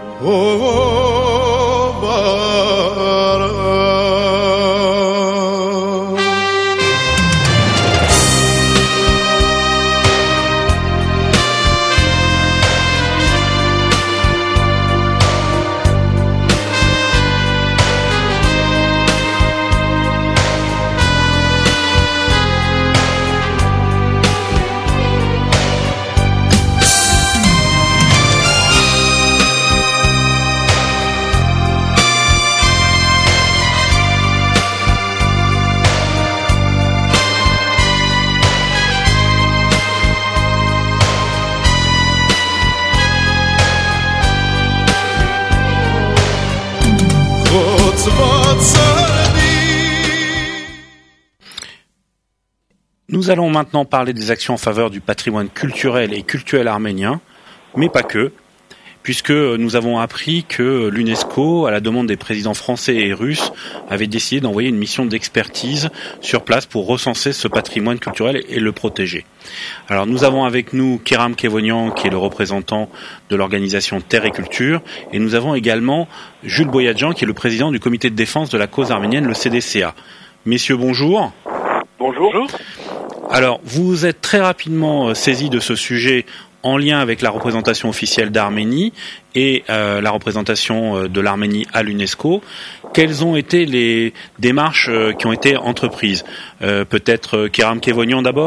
Nous allons maintenant parler des actions en faveur du patrimoine culturel et cultuel arménien, mais pas que, puisque nous avons appris que l'UNESCO, à la demande des présidents français et russes, avait décidé d'envoyer une mission d'expertise sur place pour recenser ce patrimoine culturel et le protéger. Alors nous avons avec nous Keram Kevonian, qui est le représentant de l'organisation Terre et Culture, et nous avons également Jules Boyadjian, qui est le président du comité de défense de la cause arménienne, le CDCA. Messieurs, bonjour. Bonjour. Alors, vous êtes très rapidement saisis de ce sujet en lien avec la représentation officielle d'Arménie et la représentation de l'Arménie à l'UNESCO. Quelles ont été les démarches qui ont été entreprises ? Peut-être Keram Kevonian d'abord ?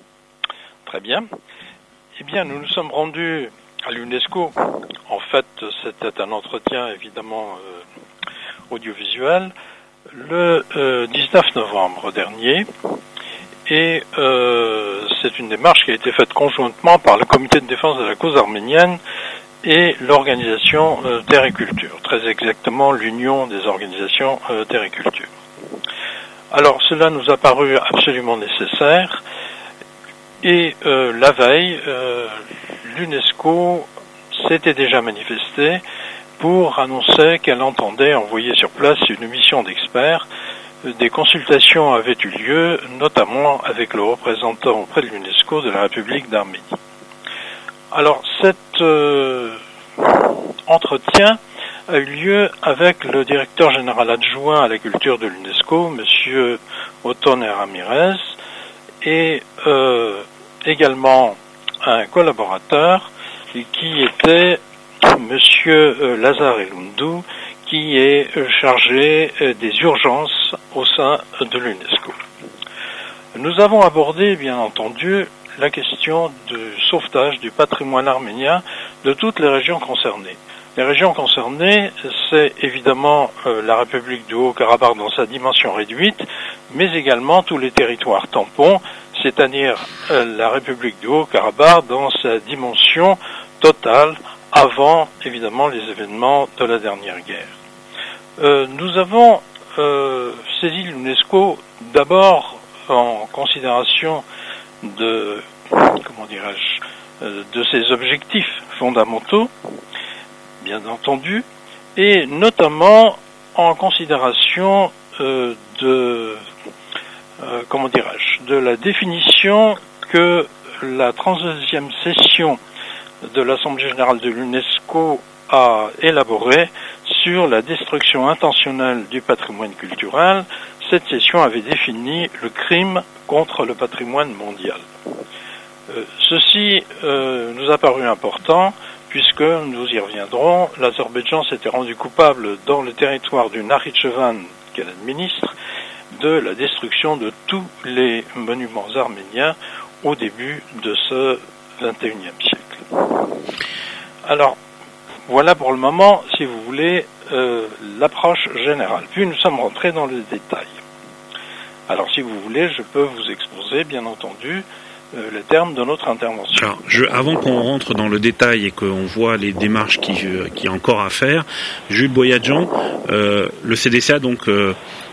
Très bien. Eh bien, nous nous sommes rendus à l'UNESCO. En fait, c'était un entretien évidemment audiovisuel le 19 novembre dernier. Et c'est une démarche qui a été faite conjointement par le comité de défense de la cause arménienne et l'organisation Terre et Culture, très exactement l'union des organisations Terre et Culture. Alors cela nous a paru absolument nécessaire et la veille, l'UNESCO s'était déjà manifestée pour annoncer qu'elle entendait envoyer sur place une mission d'experts. Des consultations avaient eu lieu, notamment avec le représentant auprès de l'UNESCO de la République d'Arménie. Alors, cet entretien a eu lieu avec le directeur général adjoint à la culture de l'UNESCO, M. Othon Ramirez, et également un collaborateur qui était M. Lazare Elundou, qui est chargé des urgences au sein de l'UNESCO. Nous avons abordé, bien entendu, la question du sauvetage du patrimoine arménien de toutes les régions concernées. Les régions concernées, c'est évidemment la République du Haut-Karabakh dans sa dimension réduite, mais également tous les territoires tampons, c'est-à-dire la République du Haut-Karabakh dans sa dimension totale, avant évidemment les événements de la dernière guerre. Nous avons saisi l'UNESCO d'abord en considération de ses objectifs fondamentaux, bien entendu, et notamment en considération de la définition que la 32e session de l'Assemblée générale de l'UNESCO a élaborée sur la destruction intentionnelle du patrimoine culturel. Cette session avait défini le crime contre le patrimoine mondial. Ceci nous a paru important puisque, nous y reviendrons, l'Azerbaïdjan s'était rendu coupable dans le territoire du Nakhitchevan qu'elle administre de la destruction de tous les monuments arméniens au début de ce XXIe siècle. Alors, voilà pour le moment, si vous voulez, l'approche générale. Puis nous sommes rentrés dans le détail. Alors, si vous voulez, je peux vous exposer, bien entendu, les termes de notre intervention. Alors, avant qu'on rentre dans le détail et qu'on voit les démarches qu'il y a encore à faire, Jules Boyadjian, le CDCA donc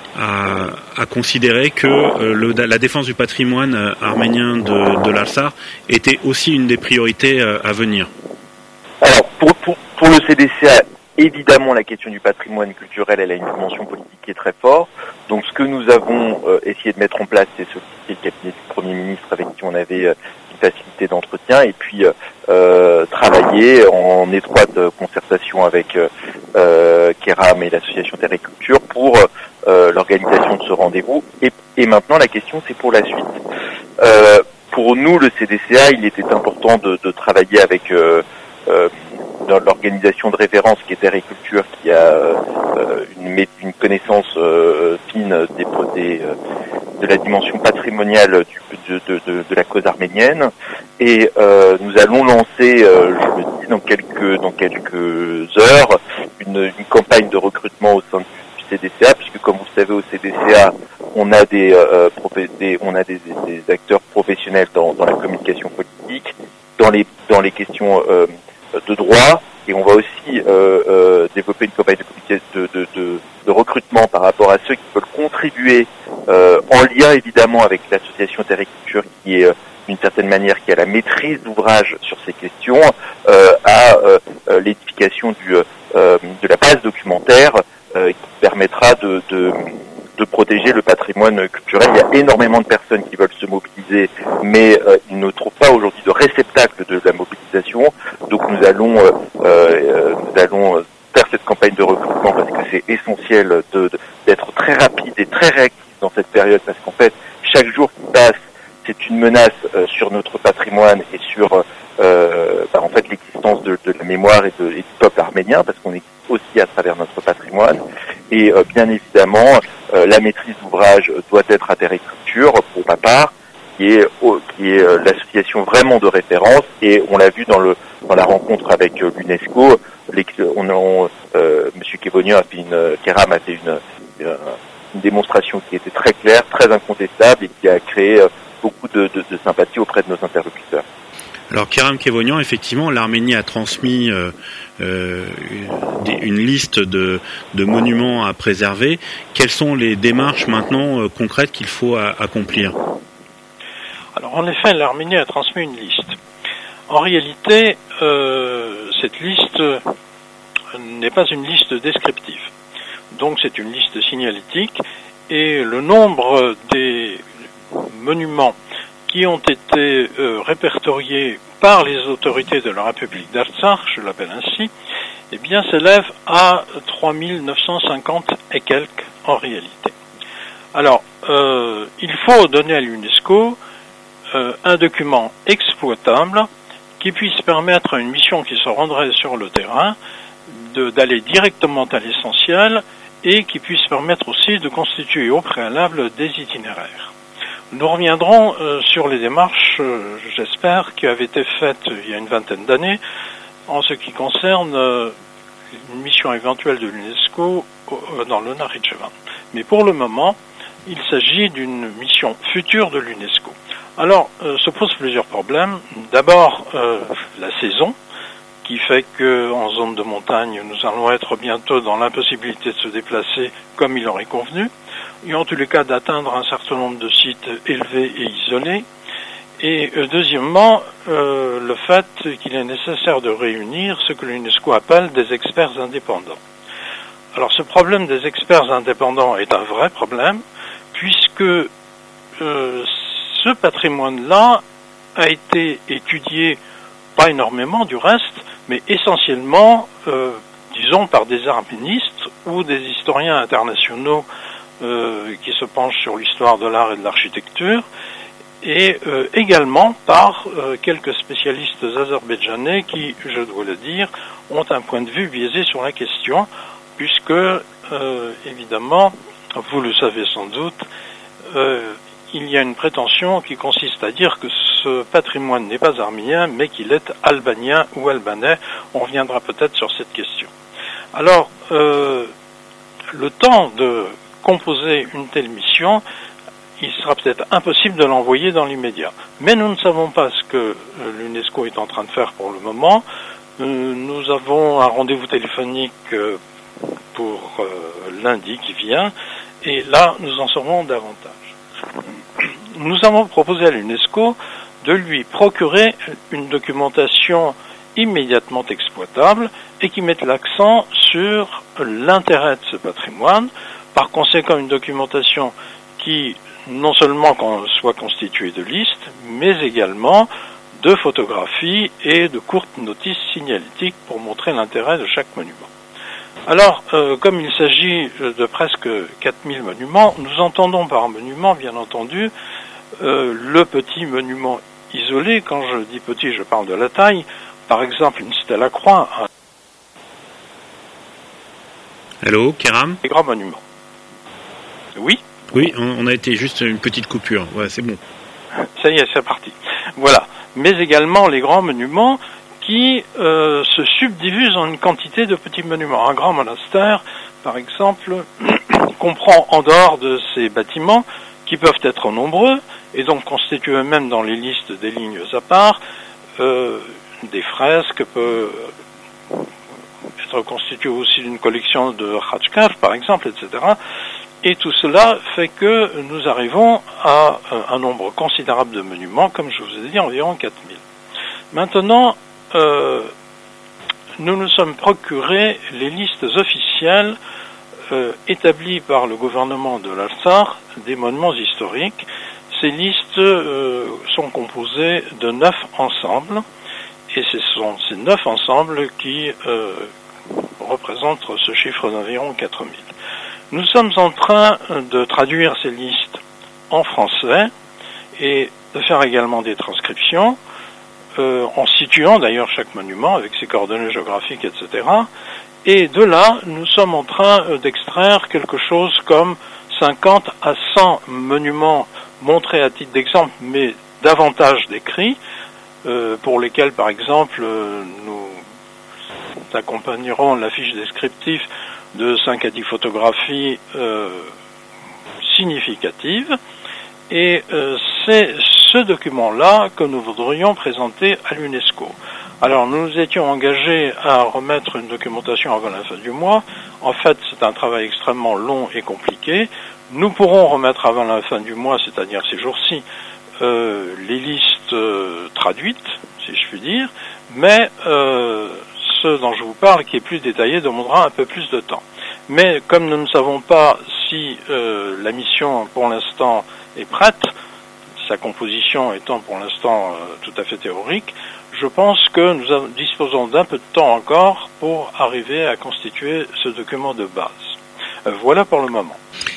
à considérer que la défense du patrimoine arménien de l'Artsakh était aussi une des priorités à venir. Alors, pour le CDCA, évidemment, la question du patrimoine culturel, elle a une dimension politique qui est très forte. Donc, ce que nous avons essayé de mettre en place, c'est solliciter le cabinet du Premier ministre avec qui on avait une facilité d'entretien, et puis travailler en étroite concertation avec Kéram et l'association Terre et Culture pour l'organisation de ce rendez-vous. Et maintenant, la question, c'est pour la suite. Pour nous, le CDCA, il était important de travailler avec dans l'organisation de référence qui est Terre et Culture, qui a une connaissance fine de la dimension patrimoniale de la cause arménienne, et nous allons lancer, je le dis dans quelques heures, une campagne de recrutement au sein du CDCA, puisque comme vous le savez, au CDCA on a des acteurs professionnels dans la communication politique, dans les questions de droit, et on va aussi développer une campagne de recrutement par rapport à ceux qui veulent contribuer en lien évidemment avec l'association Terre et Culture, qui est d'une certaine manière qui a la maîtrise d'ouvrage sur ces questions, à l'édification de la base documentaire qui permettra de protéger le patrimoine culturel. Il y a énormément de personnes qui veulent se mobiliser, mais ils ne trouvent pas aujourd'hui de réceptacle de la mobilisation. Donc nous allons faire cette campagne de recrutement, parce que c'est essentiel d'être très rapide et très réactif dans cette période, parce qu'en fait, chaque jour qui passe, c'est une menace sur notre patrimoine et sur en fait l'existence de la mémoire et du peuple arménien, parce qu'on existe aussi à travers notre patrimoine. Et bien évidemment, la maîtrise d'ouvrage doit être à Terre et Culture, pour ma part, qui est l'association vraiment de référence. Et on l'a vu dans la rencontre avec l'UNESCO. Monsieur Kéram a fait une démonstration qui était très claire, très incontestable, et qui a créé beaucoup de sympathie auprès de nos interlocuteurs. Alors Kéram Kévonian, effectivement, l'Arménie a transmis une liste de monuments à préserver. Quelles sont les démarches maintenant concrètes qu'il faut accomplir ? Alors en effet, l'Arménie a transmis une liste. En réalité, cette liste n'est pas une liste descriptive. Donc c'est une liste signalétique, et le nombre des monuments qui ont été répertoriés par les autorités de la République d'Artsakh, je l'appelle ainsi, eh bien s'élève à 3950 et quelques en réalité. Alors, il faut donner à l'UNESCO un document exploitable qui puisse permettre à une mission qui se rendrait sur le terrain d'aller directement à l'essentiel, et qui puisse permettre aussi de constituer au préalable des itinéraires. Nous reviendrons sur les démarches, j'espère, qui avaient été faites il y a une vingtaine d'années en ce qui concerne une mission éventuelle de l'UNESCO dans le Nakhitchevan. Mais pour le moment, il s'agit d'une mission future de l'UNESCO. Alors, se posent plusieurs problèmes. D'abord, la saison, qui fait qu'en zone de montagne, nous allons être bientôt dans l'impossibilité de se déplacer comme il aurait convenu, et en tous les cas d'atteindre un certain nombre de sites élevés et isolés. Et deuxièmement, le fait qu'il est nécessaire de réunir ce que l'UNESCO appelle des experts indépendants. Alors ce problème des experts indépendants est un vrai problème, puisque ce patrimoine-là a été étudié, pas énormément du reste, mais essentiellement, disons, par des arménistes ou des historiens internationaux qui se penchent sur l'histoire de l'art et de l'architecture, et également par quelques spécialistes azerbaïdjanais qui, je dois le dire, ont un point de vue biaisé sur la question, puisque, évidemment, vous le savez sans doute, il y a une prétention qui consiste à dire que ce patrimoine n'est pas arménien, mais qu'il est albanien ou albanais. On reviendra peut-être sur cette question. Alors, le temps de composer une telle mission, il sera peut-être impossible de l'envoyer dans l'immédiat. Mais nous ne savons pas ce que l'UNESCO est en train de faire pour le moment. Nous avons un rendez-vous téléphonique pour lundi qui vient, Et là, nous en saurons davantage. Nous avons proposé à l'UNESCO de lui procurer une documentation immédiatement exploitable et qui mette l'accent sur l'intérêt de ce patrimoine. Par conséquent, une documentation qui non seulement soit constituée de listes, mais également de photographies et de courtes notices signalétiques pour montrer l'intérêt de chaque monument. Alors, comme il s'agit de presque 4000 monuments, nous entendons par monument, bien entendu, le petit monument isolé. Quand je dis petit, je parle de la taille. Par exemple, une stèle à croix. Allô, Kéram ? Des grands monuments. Oui ? Oui, on a été juste une petite coupure. Ouais, c'est bon. Ça y est, c'est parti. Voilà. Mais également les grands monuments qui se subdivisent en une quantité de petits monuments. Un grand monastère, par exemple, comprend en dehors de ces bâtiments, qui peuvent être nombreux, et donc constituent eux-mêmes dans les listes des lignes à part, des fresques, peut être constitué aussi d'une collection de Khachkar, par exemple, etc. Et tout cela fait que nous arrivons à un nombre considérable de monuments, comme je vous ai dit, environ 4000. Maintenant, nous nous sommes procurés les listes officielles établies par le gouvernement de l'Alsar des monuments historiques. Ces listes sont composées de 9 ensembles, et ce sont ces 9 ensembles qui représentent ce chiffre d'environ 4000. Nous sommes en train de traduire ces listes en français et de faire également des transcriptions, en situant d'ailleurs chaque monument avec ses coordonnées géographiques, etc. Et de là, nous sommes en train d'extraire quelque chose comme 50 à 100 monuments montrés à titre d'exemple, mais davantage décrits, pour lesquels, par exemple, nous accompagnerons la fiche descriptive de 5 à 10 photographies significatives. Et c'est ce document-là que nous voudrions présenter à l'UNESCO. Alors, nous nous étions engagés à remettre une documentation avant la fin du mois. En fait, c'est un travail extrêmement long et compliqué. Nous pourrons remettre avant la fin du mois, c'est-à-dire ces jours-ci, les listes traduites, si je puis dire, mais ce dont je vous parle, qui est plus détaillé, demandera un peu plus de temps. Mais comme nous ne savons pas si la mission, pour l'instant, est prête, sa composition étant pour l'instant tout à fait théorique, je pense que nous disposons d'un peu de temps encore pour arriver à constituer ce document de base. Voilà pour le moment.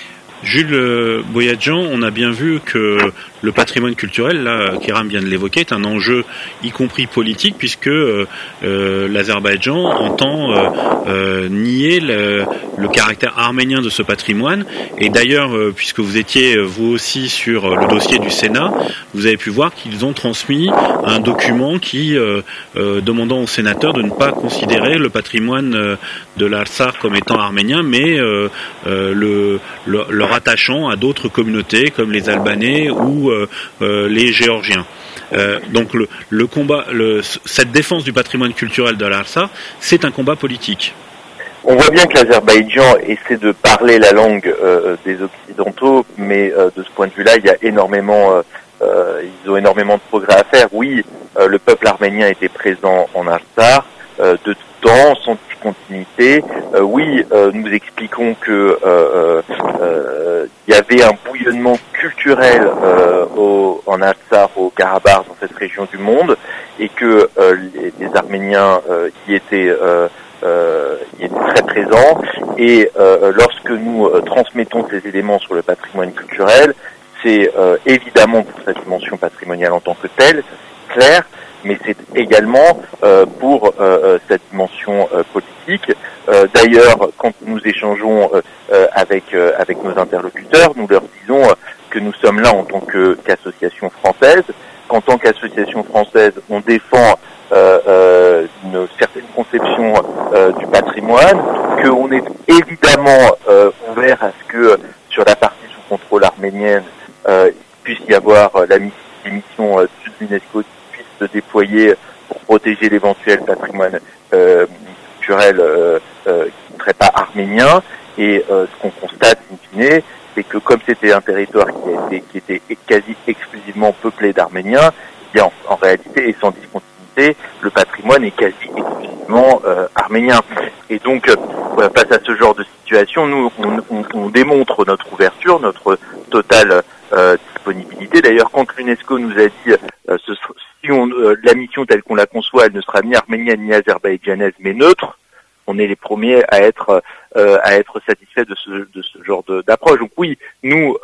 Jules Boyadjian, on a bien vu que le patrimoine culturel, là, Kéram vient de l'évoquer, est un enjeu y compris politique, puisque l'Azerbaïdjan entend nier le caractère arménien de ce patrimoine. Et d'ailleurs, puisque vous étiez vous aussi sur le dossier du Sénat, vous avez pu voir qu'ils ont transmis un document qui demandant aux sénateurs de ne pas considérer le patrimoine de l'Artsakh comme étant arménien, mais le rattachant à d'autres communautés comme les Albanais ou les Géorgiens. Donc le combat, cette défense du patrimoine culturel de l'Artsakh, c'est un combat politique. On voit bien que l'Azerbaïdjan essaie de parler la langue des Occidentaux, mais de ce point de vue-là, il y a énormément, ils ont énormément de progrès à faire. Oui, le peuple arménien était présent en Artsakh de tout temps, sans continuité. Oui, nous expliquons que il y avait un bouillonnement culturel en Artsakh, au Karabakh, dans cette région du monde, et que les Arméniens y étaient très présents. Et lorsque nous transmettons ces éléments sur le patrimoine culturel, c'est évidemment pour sa dimension patrimoniale en tant que telle, clair, mais c'est également pour cette dimension politique. D'ailleurs, quand nous échangeons avec nos interlocuteurs, nous leur disons que nous sommes là en tant qu'association française, qu'en tant qu'association française, on défend une certaine conception du patrimoine, qu'on est évidemment ouvert à ce que sur la partie sous contrôle arménienne, il puisse y avoir les missions de l'UNESCO qui puissent se déployer pour protéger l'éventuel patrimoine culturel qui ne serait pas arménien. Et ce qu'on constate, in fine, que comme c'était un territoire qui était quasi exclusivement peuplé d'Arméniens, eh bien en réalité et sans discontinuité, le patrimoine est quasi exclusivement arménien. Et donc face à ce genre de situation, nous on démontre notre ouverture, notre totale disponibilité. D'ailleurs, quand l'UNESCO nous a dit la mission telle qu'on la conçoit, elle ne sera ni arménienne ni azerbaïdjanaise, mais neutre, on est les premiers à être satisfaits de ce genre d'approche. Donc oui, nous,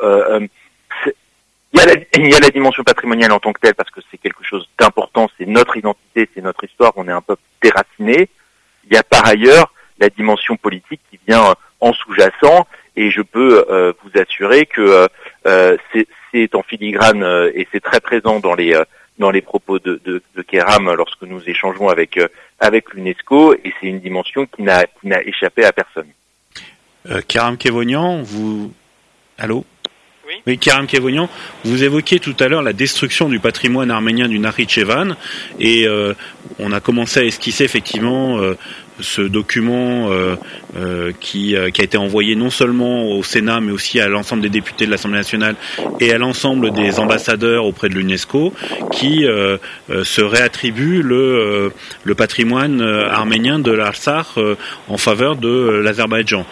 il y a la dimension patrimoniale en tant que telle parce que c'est quelque chose d'important, c'est notre identité, c'est notre histoire, on est un peuple déraciné. Il y a par ailleurs la dimension politique qui vient en sous-jacent, et je peux vous assurer que c'est en filigrane et c'est très présent dans les propos de Kheiram lorsque nous échangeons avec l'UNESCO, et c'est une dimension qui n'a échappé à personne. Kheiram Kevonian, allô? Oui, Kheiram Kevonian, vous évoquiez tout à l'heure la destruction du patrimoine arménien du Nakhitchevan, et on a commencé à esquisser effectivement ce document qui a été envoyé non seulement au Sénat, mais aussi à l'ensemble des députés de l'Assemblée nationale et à l'ensemble des ambassadeurs auprès de l'UNESCO, qui se réattribue le patrimoine arménien de l'Artsakh en faveur de l'Azerbaïdjan.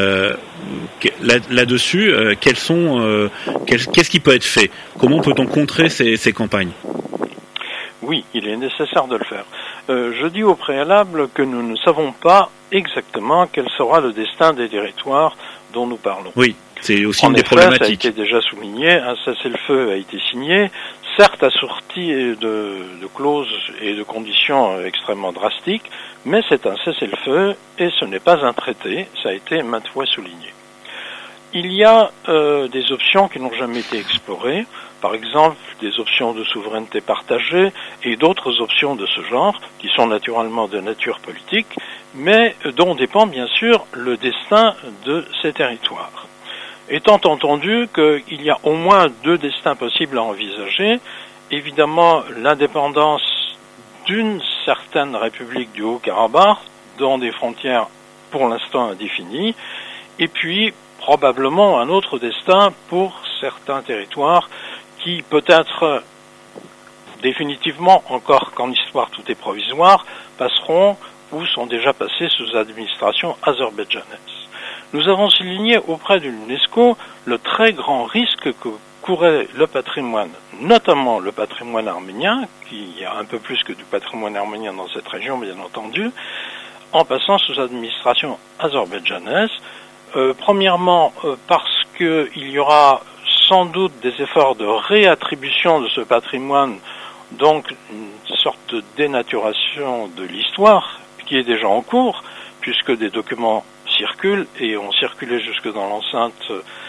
Là-dessus, qu'est-ce qui peut être fait? Comment peut-on contrer ces campagnes? Oui, il est nécessaire de le faire. Je dis au préalable que nous ne savons pas exactement quel sera le destin des territoires dont nous parlons. Oui, c'est aussi une des effet, problématiques. Ça a été déjà souligné, un cessez-le-feu a été signé, certes assorti de clauses et de conditions extrêmement drastiques, mais c'est un cessez-le-feu et ce n'est pas un traité, ça a été maintes fois souligné. Il y a des options qui n'ont jamais été explorées, par exemple des options de souveraineté partagée et d'autres options de ce genre, qui sont naturellement de nature politique, mais dont dépend bien sûr le destin de ces territoires. Étant entendu qu'il y a au moins deux destins possibles à envisager, évidemment l'indépendance d'une certaine république du Haut-Karabakh, dans des frontières pour l'instant indéfinies, et puis probablement un autre destin pour certains territoires qui peut-être définitivement, encore qu'en histoire tout est provisoire, passeront ou sont déjà passés sous administration azerbaïdjanaise. Nous avons souligné auprès de l'UNESCO le très grand risque que courait le patrimoine, notamment le patrimoine arménien, qui y a un peu plus que du patrimoine arménien dans cette région, bien entendu, en passant sous administration azerbaïdjanaise. Premièrement, parce qu'il y aura sans doute des efforts de réattribution de ce patrimoine, donc une sorte de dénaturation de l'histoire qui est déjà en cours, puisque des documents circulent et ont circulé jusque dans l'enceinte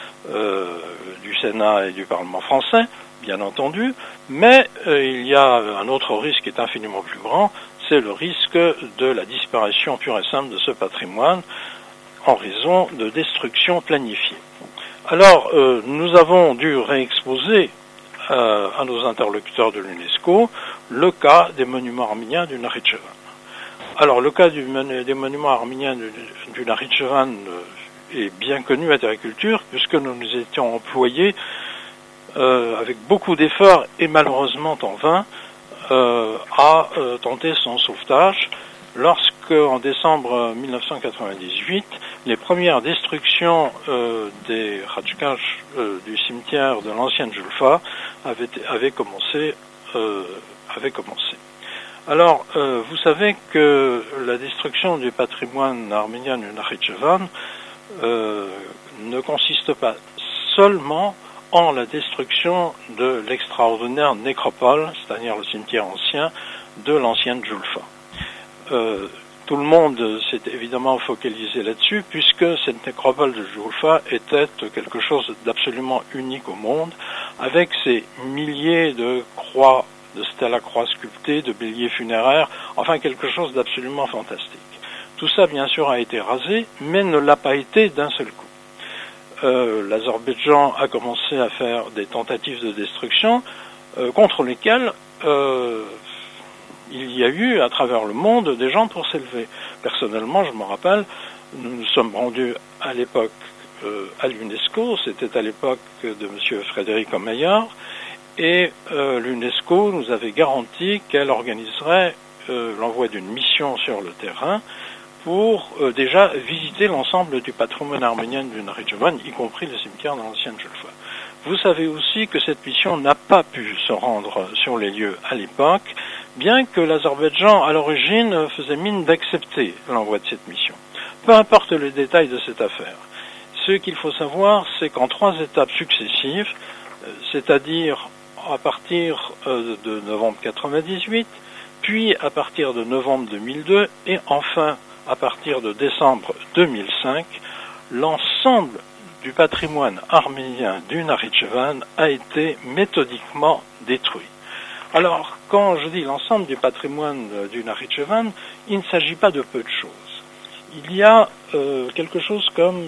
du Sénat et du Parlement français, bien entendu, mais il y a un autre risque qui est infiniment plus grand, c'est le risque de la disparition pure et simple de ce patrimoine en raison de destruction planifiée. Alors, nous avons dû réexposer à nos interlocuteurs de l'UNESCO le cas des monuments arméniens du Nakhitchevan. Alors, le cas des monuments arméniens du Nakhitchevan est bien connu à Terriculture, puisque nous nous étions employés avec beaucoup d'efforts et malheureusement en vain à tenter son sauvetage, lorsque, en décembre 1998, les premières destructions des Khachkash du cimetière de l'ancienne Julfa avaient commencé. Alors, vous savez que la destruction du patrimoine arménien du Nakhitchevan ne consiste pas seulement en la destruction de l'extraordinaire nécropole, c'est-à-dire le cimetière ancien de l'ancienne Julfa. Tout le monde s'est évidemment focalisé là-dessus, puisque cette nécropole de Julfa était quelque chose d'absolument unique au monde, avec ses milliers de croix, de stèles à croix sculptées, de béliers funéraires, enfin quelque chose d'absolument fantastique. Tout ça, bien sûr, a été rasé, mais ne l'a pas été d'un seul coup. L'Azerbaïdjan a commencé à faire des tentatives de destruction contre lesquelles il y a eu à travers le monde des gens pour s'élever. Personnellement, je me rappelle, nous nous sommes rendus à l'époque à l'UNESCO, c'était à l'époque de M. Frédéric Omeyer, et l'UNESCO nous avait garanti qu'elle organiserait l'envoi d'une mission sur le terrain pour déjà visiter l'ensemble du patrimoine arménien du Nakhitchevan, y compris le cimetière de l'ancienne Julfa. Vous savez aussi que cette mission n'a pas pu se rendre sur les lieux à l'époque, bien que l'Azerbaïdjan, à l'origine, faisait mine d'accepter l'envoi de cette mission. Peu importe les détails de cette affaire. Ce qu'il faut savoir, c'est qu'en 3 étapes successives, c'est-à-dire à partir de novembre 1998, puis à partir de novembre 2002, et enfin à partir de décembre 2005, l'ensemble du patrimoine arménien du Nakhitchevan a été méthodiquement détruit. Alors, quand je dis l'ensemble du patrimoine du Nakhitchevan, il ne s'agit pas de peu de choses. Il y a quelque chose comme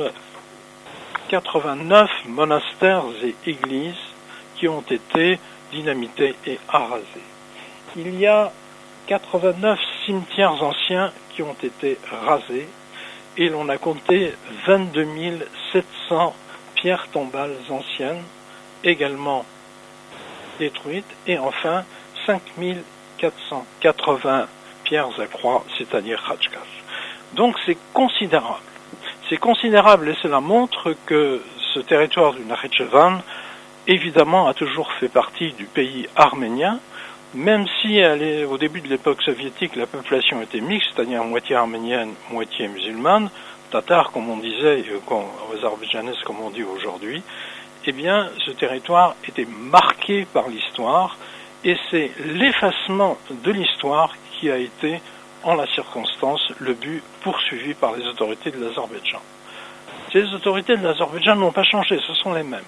89 monastères et églises qui ont été dynamités et arasés. Il y a 89 cimetières anciens qui ont été rasés et l'on a compté 22 700 pierres tombales anciennes également détruites et enfin 5 480 pierres à croix, c'est-à-dire khachkars. Donc c'est considérable. C'est considérable et cela montre que ce territoire du Nakhitchevan, évidemment, a toujours fait partie du pays arménien, même si au début de l'époque soviétique, la population était mixte, c'est-à-dire moitié arménienne, moitié musulmane, tatar comme on disait, azerbaïdjanaise comme on dit aujourd'hui, eh bien, ce territoire était marqué par l'histoire, et c'est l'effacement de l'histoire qui a été, en la circonstance, le but poursuivi par les autorités de l'Azerbaïdjan. Ces autorités de l'Azerbaïdjan n'ont pas changé, ce sont les mêmes.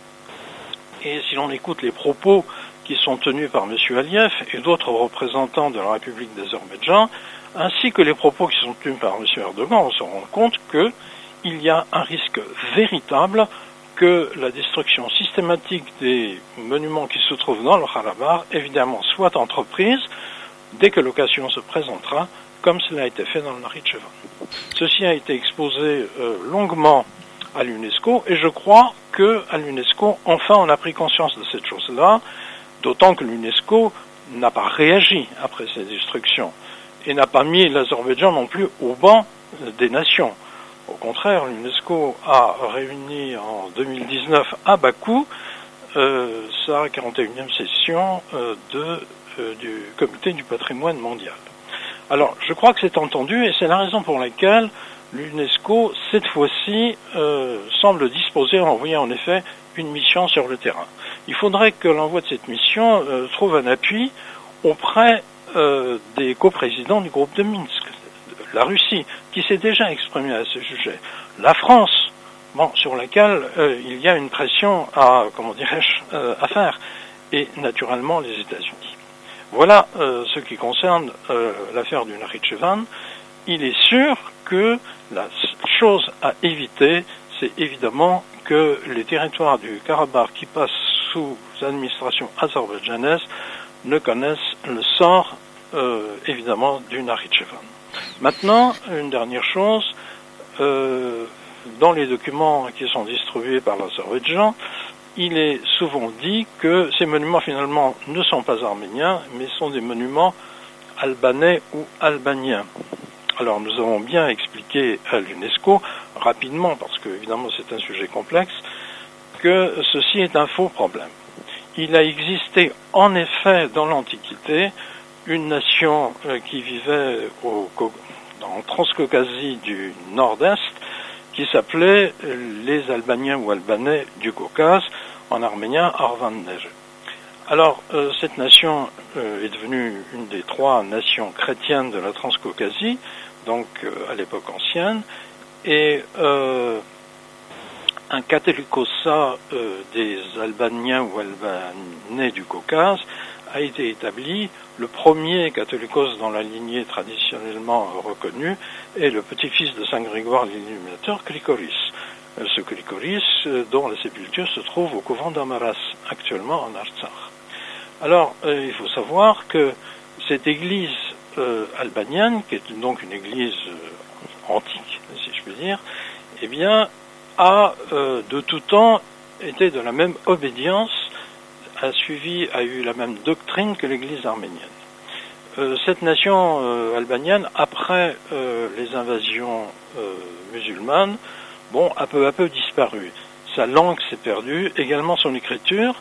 Et si l'on écoute les propos qui sont tenus par M. Aliyev et d'autres représentants de la République d'Azerbaïdjan, ainsi que les propos qui sont tenus par M. Erdogan, on se rend compte qu'il y a un risque véritable que la destruction systématique des monuments qui se trouvent dans le Karabakh, évidemment, soit entreprise dès que l'occasion se présentera, comme cela a été fait dans le Nakhitchevan. Ceci a été exposé longuement à l'UNESCO, et je crois qu'à l'UNESCO, enfin, on a pris conscience de cette chose-là, d'autant que l'UNESCO n'a pas réagi après ces destructions, et n'a pas mis l'Azerbaïdjan non plus au banc des nations. Au contraire, l'UNESCO a réuni en 2019 à Bakou sa 41e session du Comité du patrimoine mondial. Alors, je crois que c'est entendu, et c'est la raison pour laquelle l'UNESCO, cette fois-ci, semble disposer à envoyer en effet une mission sur le terrain. Il faudrait que l'envoi de cette mission trouve un appui auprès des coprésidents du groupe de Minsk, la Russie, qui s'est déjà exprimée à ce sujet, la France, sur laquelle il y a une pression à faire, et naturellement les États-Unis. Voilà ce qui concerne l'affaire du Nakhitchevan. Il est sûr que la chose à éviter, c'est évidemment que les territoires du Karabakh qui passent sous administration azerbaïdjanaise ne connaissent le sort, évidemment, du Nakhitchevan. Maintenant, une dernière chose, dans les documents qui sont distribués par l'Azerbaïdjan, il est souvent dit que ces monuments finalement ne sont pas arméniens, mais sont des monuments albanais ou albaniens. Alors nous avons bien expliqué à l'UNESCO, rapidement, parce que évidemment c'est un sujet complexe, que ceci est un faux problème. Il a existé en effet dans l'Antiquité une nation qui vivait en Transcaucasie du nord-est, qui s'appelait les Albaniens ou Albanais du Caucase, en arménien Arvan-Neige. Alors, cette nation est devenue une des 3 nations chrétiennes de la Transcaucasie, donc à l'époque ancienne, et un catholicosat des Albaniens ou Albanais du Caucase a été établi. Le premier catholicos dans la lignée traditionnellement reconnue est le petit-fils de Saint Grégoire l'Illuminateur, Clicoris. Ce Clicoris, dont la sépulture se trouve au couvent d'Amaras, actuellement en Artsakh. Alors, il faut savoir que cette église albanienne, qui est donc une église antique, si je puis dire, eh bien, a de tout temps été de la même obédience, a eu la même doctrine que l'Église arménienne. Cette nation albanienne, après les invasions musulmanes, a peu à peu disparu. Sa langue s'est perdue, également son écriture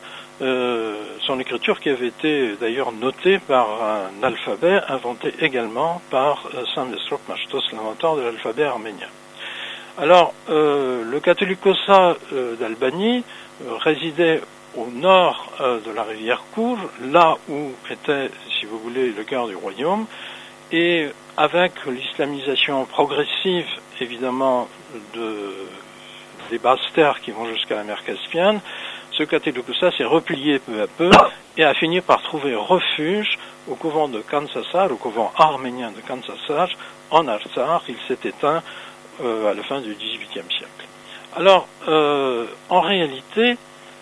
qui avait été d'ailleurs notée par un alphabet inventé également par Saint Mesrop Mashtos, l'inventeur de l'alphabet arménien. Alors, le Catholicosat d'Albanie résidait au nord de la rivière Kour, là où était, si vous voulez, le cœur du royaume, et avec l'islamisation progressive, évidemment, des basses terres qui vont jusqu'à la mer Caspienne, ce Catholicosat s'est replié peu à peu et a fini par trouver refuge au couvent de Kansasar, au couvent arménien de Kansasar, en Artsakh. Il s'est éteint à la fin du XVIIIe siècle. Alors, en réalité,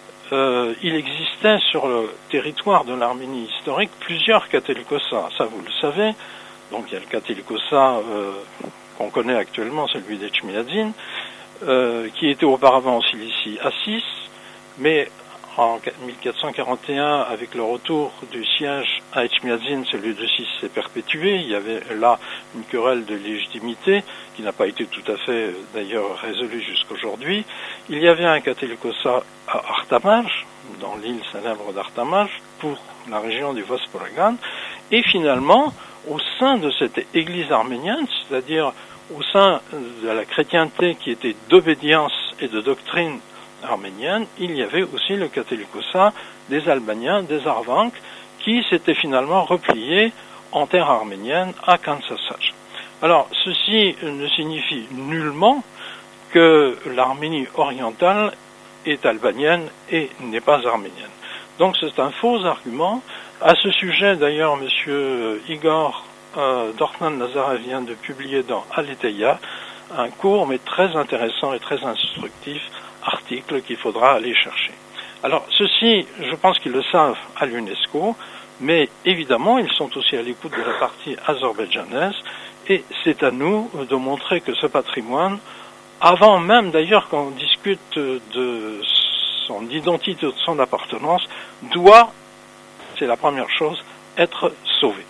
il existait sur le territoire de l'Arménie historique plusieurs Catholicosats, ça vous le savez. Donc il y a le Catholicosat qu'on connaît actuellement, celui d'Etchmiadzin, qui était auparavant en Cilicie Assis, mais en 1441, avec le retour du siège à Etchmiadzin, celui de Sis s'est perpétué. Il y avait là une querelle de légitimité qui n'a pas été tout à fait d'ailleurs résolue jusqu'aujourd'hui. Il y avait un Catholicosat à Artamaj, dans l'île célèbre d'Artamaj, pour la région du Vosporagan, et finalement, au sein de cette église arménienne, c'est-à-dire au sein de la chrétienté qui était d'obédience et de doctrine arménienne, il y avait aussi le Catholicosat des Albaniens, des Arvanques, qui s'étaient finalement repliés en terre arménienne à Kansasar. Alors, ceci ne signifie nullement que l'Arménie orientale est albanienne et n'est pas arménienne. Donc c'est un faux argument. À ce sujet, d'ailleurs, M. Igor Dorfman-Nazarev vient de publier dans Aletheia un court mais très intéressant et très instructif article qu'il faudra aller chercher. Alors, ceci, je pense qu'ils le savent à l'UNESCO, mais évidemment, ils sont aussi à l'écoute de la partie azerbaïdjanaise, et c'est à nous de montrer que ce patrimoine, avant même d'ailleurs qu'on discute de son identité, de son appartenance, doit, c'est la première chose, être sauvé.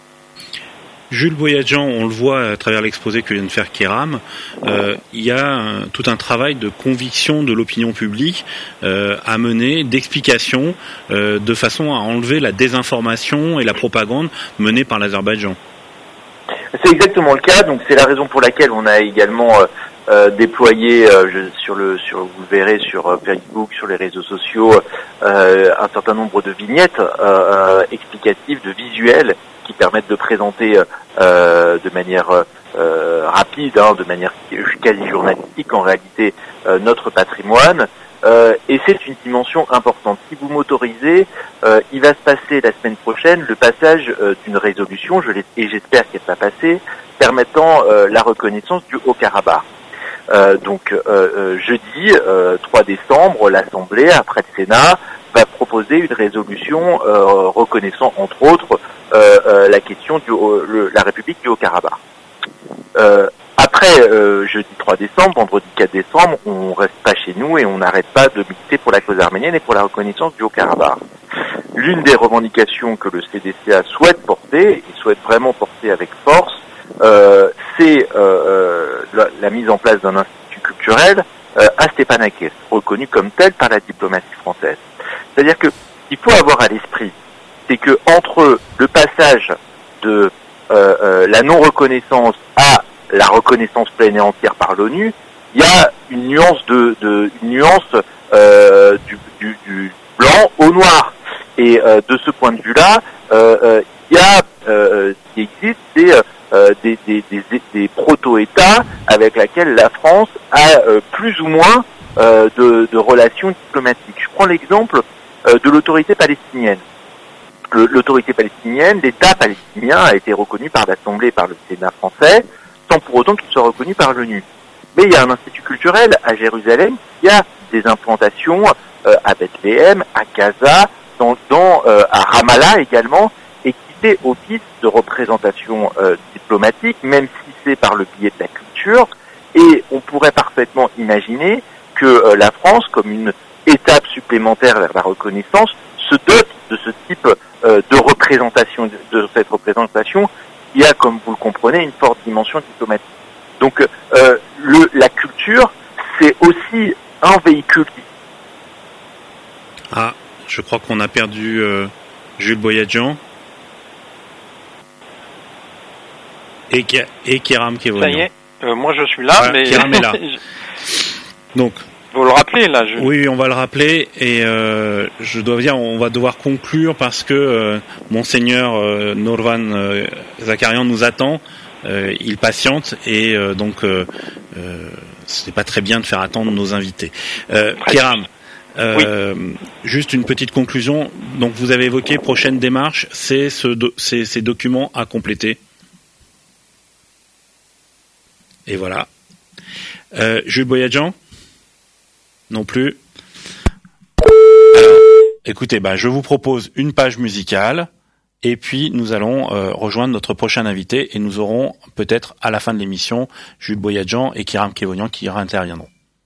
Jules Boyadjian, on le voit à travers l'exposé que vient de faire Kéram, il y a tout un travail de conviction de l'opinion publique à mener, d'explication, de façon à enlever la désinformation et la propagande menée par l'Azerbaïdjan. C'est exactement le cas, donc c'est la raison pour laquelle on a également déployé, vous le verrez sur Facebook, sur les réseaux sociaux, un certain nombre de vignettes explicatives, de visuels, qui permettent de présenter de manière rapide, de manière quasi journalistique en réalité notre patrimoine, et c'est une dimension importante. Si vous m'autorisez, il va se passer la semaine prochaine le passage d'une résolution, et j'espère qu'elle va passer, permettant la reconnaissance du Haut-Karabakh. Donc jeudi 3 décembre, l'Assemblée, après le Sénat, va proposer une résolution reconnaissant entre autres la question la République du Haut-Karabakh. Après jeudi 3 décembre, vendredi 4 décembre, on reste pas chez nous et on n'arrête pas de militer pour la cause arménienne et pour la reconnaissance du Haut-Karabakh. L'une des revendications que le CDCA souhaite porter, et souhaite vraiment porter avec force, c'est la mise en place d'un institut culturel à Stepanakert, reconnu comme tel par la diplomatie française. C'est-à-dire que il faut avoir à l'esprit, c'est que entre le passage de la non-reconnaissance à la reconnaissance pleine et entière par l'ONU, il y a une nuance du blanc au noir. Et de ce point de vue-là, il y a ce qui existe, des proto-États avec lesquels la France a plus ou moins de relations diplomatiques. Je prends l'exemple de l'autorité palestinienne. L'autorité palestinienne, l'État palestinien a été reconnu par l'Assemblée et par le Sénat français, sans pour autant qu'il soit reconnu par l'ONU. Mais il y a un institut culturel à Jérusalem qui a des implantations à Bethléem, à Gaza, à Ramallah également, et qui fait office de représentation diplomatique, même si c'est par le biais de la culture. Et on pourrait parfaitement imaginer que la France, comme une étape supplémentaire vers la reconnaissance, se dote de ce type de représentation, de cette représentation qui a, comme vous le comprenez, une forte dimension diplomatique. Donc la culture, c'est aussi un véhicule. Ah, je crois qu'on a perdu Jules Boyadjian et Kéram Kévonian. Ça y est, moi je suis là, voilà, mais... Kéram est là. Donc, vous le rappelez là, Oui, on va le rappeler et je dois dire, on va devoir conclure parce que Monseigneur Norvan Zakarian nous attend. Il patiente et donc c'est pas très bien de faire attendre nos invités. Kéram, oui. Juste une petite conclusion. Donc vous avez évoqué prochaine démarche, c'est ces documents à compléter. Et voilà. Jules Boyadjian ? Non plus. Alors, écoutez, je vous propose une page musicale et puis nous allons rejoindre notre prochain invité et nous aurons peut-être à la fin de l'émission Jules Boyadjian et Kéram Kévonian qui interviendront.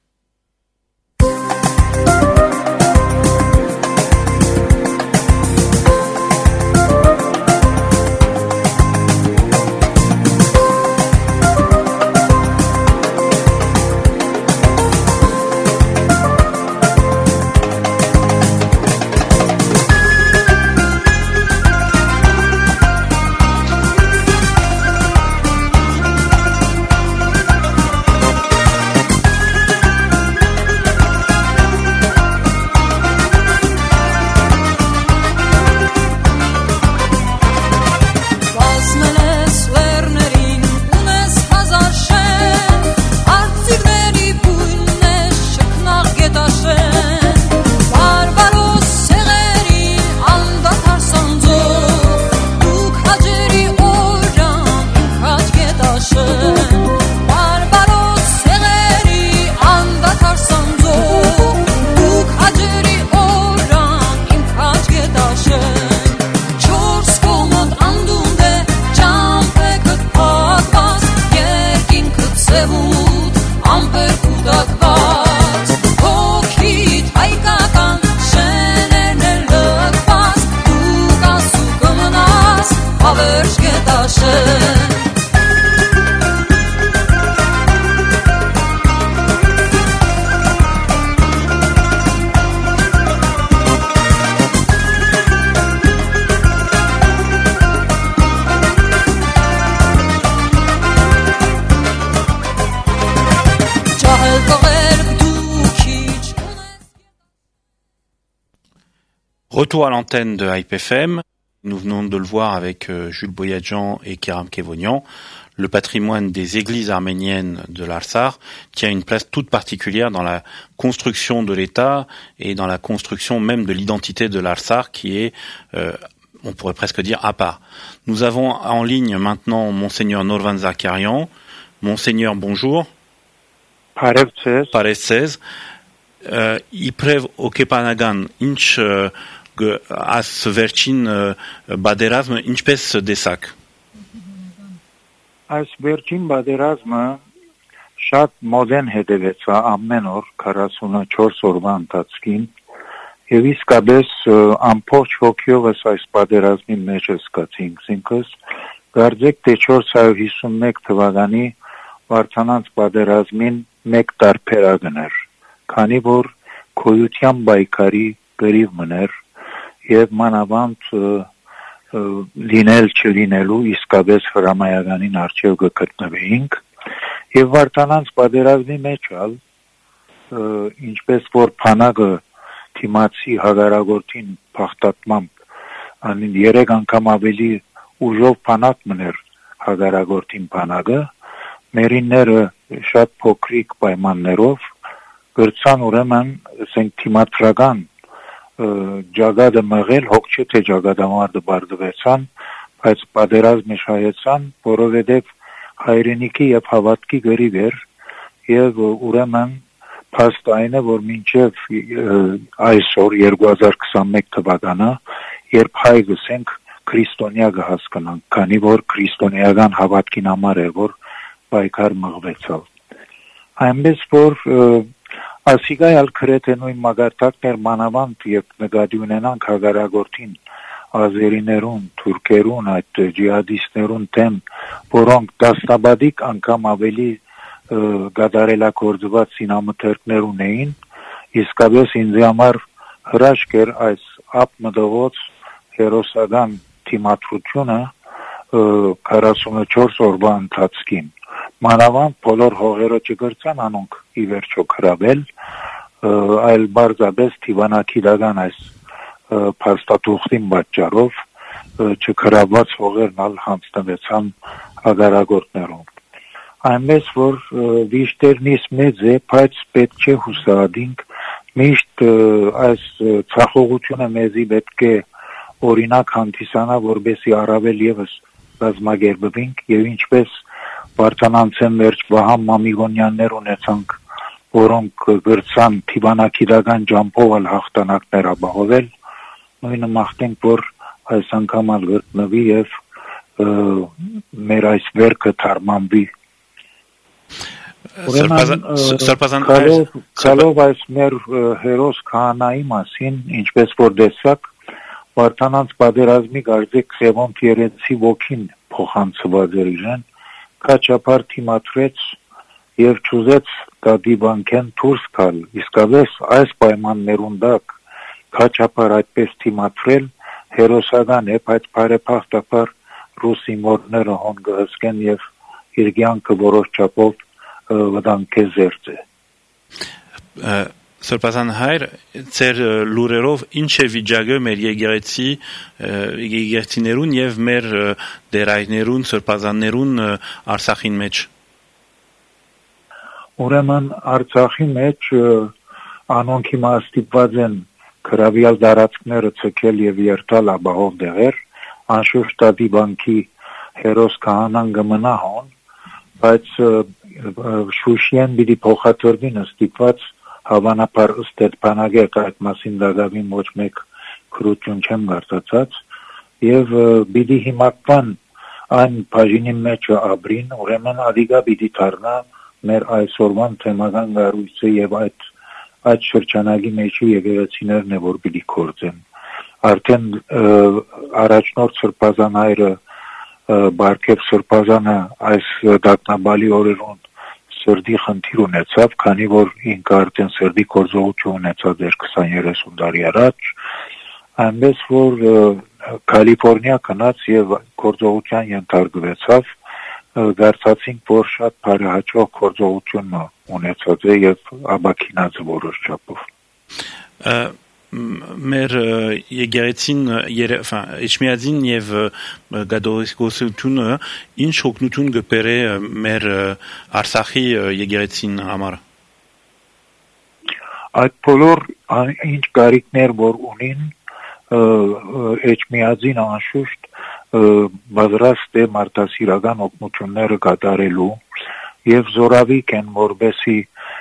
Retour à l'antenne de Hype FM. Nous venons de le voir avec Jules Boyadjian et Kéram Kévonian. Le patrimoine des églises arméniennes de l'Arsar qui a une place toute particulière dans la construction de l'État et dans la construction même de l'identité de l'Arsar qui est, on pourrait presque dire, à part. Nous avons en ligne maintenant Monseigneur Norvan Zakarian. Monseigneur, bonjour. Parevtsez. Իբրև օկեպանական ինչ աս վերջին բادرազմը ինչպես դեսակ Այս վերջին բادرազմը շատ մոդեն հետևեցա ամեն օր 44 օրվա ընթացքին եւ իսկապես ամբողջ հոգիովս այս բادرազմի մեջ զգացինք ինքս գարձեք թե 451 թվականի Վարդանանց բادرազմին մեկ տարբերակն էր քանի որ քոյության բայկարի գրիվ մներ եւ մանավանդ լինել չլինելու իսկապես հրամայականին արժեվ կգտնվեինք եւ Վարդանանց բادرազմի մեջ ալ ինչպես որ փանակը թիմացի հագարագործին փախտատմամբ անին 3 անգամ ավելի ուժով փանակ մներ հագարագործին փանակը մերինները շատ փոքրիկ պայմաններով գրցան ուրեմն ասենք թիմադրական ջագադը մղել հոգ չէ թե ջագադամարտը բարձվեցան բայց պատերազմը շահեցան որովհետև հայրենիքի եւ հավատքի գրիվ էր եւ ուրեմն փաստ այն է որ մինչեւ այսօր 2021 թվականը երբ հայ գսենք քրիստոնյա կհասկանանք քանի որ քրիստոնեական հավատքին համար էր որ պայքար մղվեցավ այնպես որ Ասիգայալ քրեթե նույն մագարտակներ մանավանդ երբ նկատի ունենանք հագարագործին ազերիներուն, թուրքերուն, այդ ջիհադիստներուն դեմ, որոնք դաստաբադիկ անգամ ավելի գադարելակորձված սինամթերքներ ունեին, իսկապես ինձ համար հրաշք էր այս ապմդողոց հերոսական թիմադրությունը 44 օրվա ընթացքին։ Մանավանդ բոլոր հողերը չգրցան անոնք ի վերջո գրավել, այլ բարձաբես թիվանակիրական այս փաստաթուղթին պատճառով չգրավված հողերն ալ հանձնվեցան հագարագործներուն։ Այնպես որ վիշտերնից մեծ է, բայց պետք չէ հուսահատենք, միշտ այս ցախողությունը մեզի պետք է օրինակ հանդիսանա, որբեսի առավել եւս բազմագերբվենք եւ ինչպես Վարդանանցեն վերջ Վահան Մամիգոնյաններ ունեցանք, որոնք գրցան թիվանակիրական ջամփով ալ հաղթանակներ ապահովել, նույնը մաղթենք, որ այս անգամ ալ գտնվի եւ մեր այս վերքը թարմանվի։ Քալով այս մեր հերոս քահանայի մասին, ինչպես որ տեսակ, Վարդանանց պատերազմի գարձիկ Սևոն Տերենցի ոգին փոխանցված էր իրեն, կաչապար թիմադրեց եւ ճուզեց դադի բանկեն դուրս գալ, իսկապես այս պայմաններուն դակ կաչապար այդպես թիմադրել հերոսական է, բայց բարեփոխտաբար ռուսի մորները հոն գհսկեն եւ իր կյանքը որոշ չափով վտանգի զերծ է։ Սրբազան հայր, ծեր լուրերով ինչ է վիճակը մեր եկեղեցիներուն եւ մեր դերայներուն, սրբազաններուն Արցախին մեջ։ Ուրեմն Արցախի մեջ անոնք հիմա ստիպված են գրավյալ դարածքները ցկել եւ երթալ ապահով դեղեր, անշուշտ տատի բանկի հերոս քահանան գմնա հոն, բայց Շուշիան պիտի փոխադրվին ստիպված հավանաբար ըստ այդ բանագետ այդ մասին դադավին ոչ մեկ քրություն չեմ կարծացած եւ պիտի հիմակվան այն բաժինի մեջ ապրին, ուրեմն ադիգա պիտի դառնա մեր այսօրվան թեմական գարույցը եւ այդ շրջանագի մեջի եկեղեցիներն է որ պիտի կործեն արդեն առաջնորդ սրբազան հայրը Բարգև Սրբազանը այս դատնաբալի օրերուն սրդի խնդիր ունեցավ, քանի որ ինքը արդեն սրդի գործողություն ունեցավ 20-30 տարի առաջ, այնպես որ Կալիֆոռնիա գնաց եւ գործողության ենթարկվեցավ, դարձածին որ շատ բարեհաճող գործողություն ունեցած է եւ աբակինած որոշ չափով։ Մեր եկեղեցին Էջմիածին եւ գադողիկոսությունը ինչ օգնություն կբերե մեր Արցախի եկեղեցին համար։ Այդ բոլոր ինչ կարիքներ որ ունին Էջմիածին անշուշտ պատրաստ է մարդասիրական օգնությունները կատարելու եւ զորավիք են որբեսի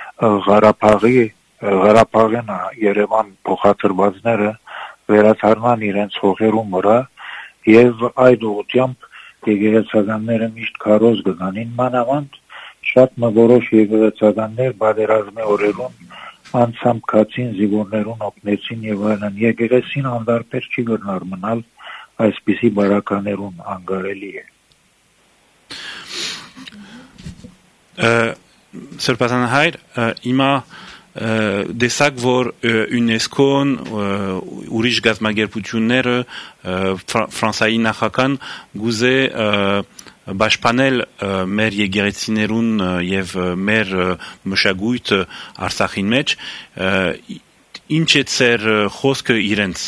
Ղարաբաղեն Երևան փոխադրվածները վերադառնան իրենց հողերում վրա եւ այդ ուղղությամբ եկեղեցականները միշտ քարոզ գնանին մանավանդ շատ որոշ եկեղեցականներ պատերազմի օրերուն անցամ կացին զինվորներուն օգնեցին եւ այլն եկեղեցին անդարբեր չի գնար մնալ այսպիսի բարականերուն անգարելի է Սրբազան հայր հիմա դեսակ որ ՅՈՒՆԵՍԿՕ-ն ուրիշ գազམ་ագերբությունները Ֆրանսայի նախագահան գուզե պաշտպանել մեր եկեղեցիներուն եւ մեր մշակույթը Արցախին մեջ ինչ է ծեր խոսքը իրենց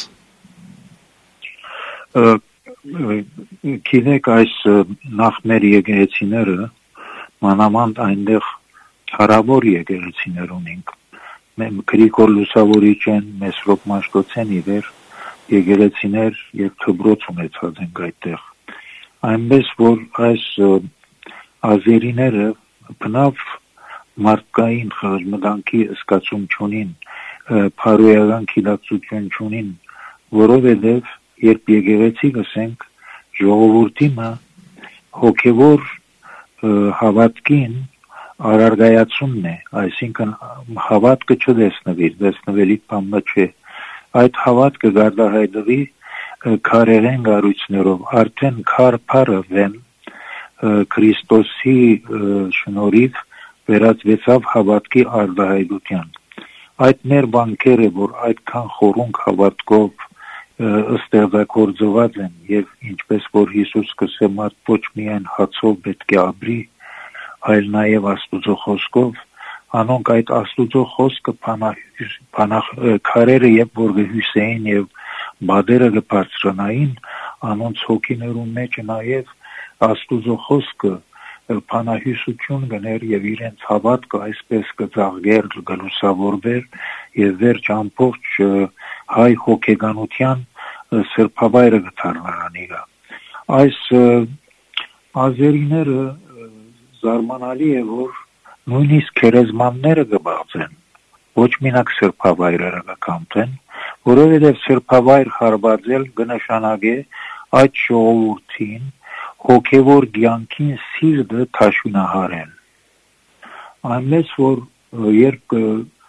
Գիտեք այս նախ մեր եկեղեցիները մանավանդ այնտեղ հարավոր եկեղեցիներ ունենք Գրիգոր Լուսավորիչեն, Մեսրոպ Մաշտոցեն իվեր եկեղեցիներ եւ դպրոց ունեցած են այդտեղ այնպես որ այս ազերիները բնավ մարդկային խորհրդանքի սկացում չունին փարոյական քիլակցություն չունին որովհետեւ երբ եկեղեցի գսենք ժողովրդի մա հոգեվոր հավատքին արարգայացումն է, այսինքն հավատքը չդեսնվի, դեսնվելի բանը չէ։ Այդ հավատքը գարդահայտվի քարերեն գարույցներով, արդեն քարփարը վեն Քրիստոսի շնորհիվ վերածվեցավ հավատքի արդահայտության։ Այդ մեր բանկերը, որ այդքան խորունկ հավատքով ստեղծագործված են եւ ինչպես որ Հիսուս կսե մարդ ոչ միայն հացով պետք է ապրի, այլ նաեւ Աստուծո խոսքով, անոնք այդ Աստուծո խոսքը քարերը եւ որ գհյուսեին եւ բادرը կբարձրանային, անոնց հոգիներու մեջ նաեւ Աստուծո խոսքը փանահյուսություն գներ եւ իրենց հավատքը այսպես կծաղկեր, գլուսավորվեր եւ վերջ ամբողջ հայ հոգեգանության սրբավայրը կդառնանիգա։ Այս ազերիները զարմանալի է, որ նույնիսկ քերեզմանները կբացեն, ոչ մենակ սրբավայրերը կքամտեն, որովհետև սրբավայր հարվածել կնշանակե այդ ժողովրդին հոգևոր կյանքին սիրտը թաշունահարել։ Այնպես որ երբ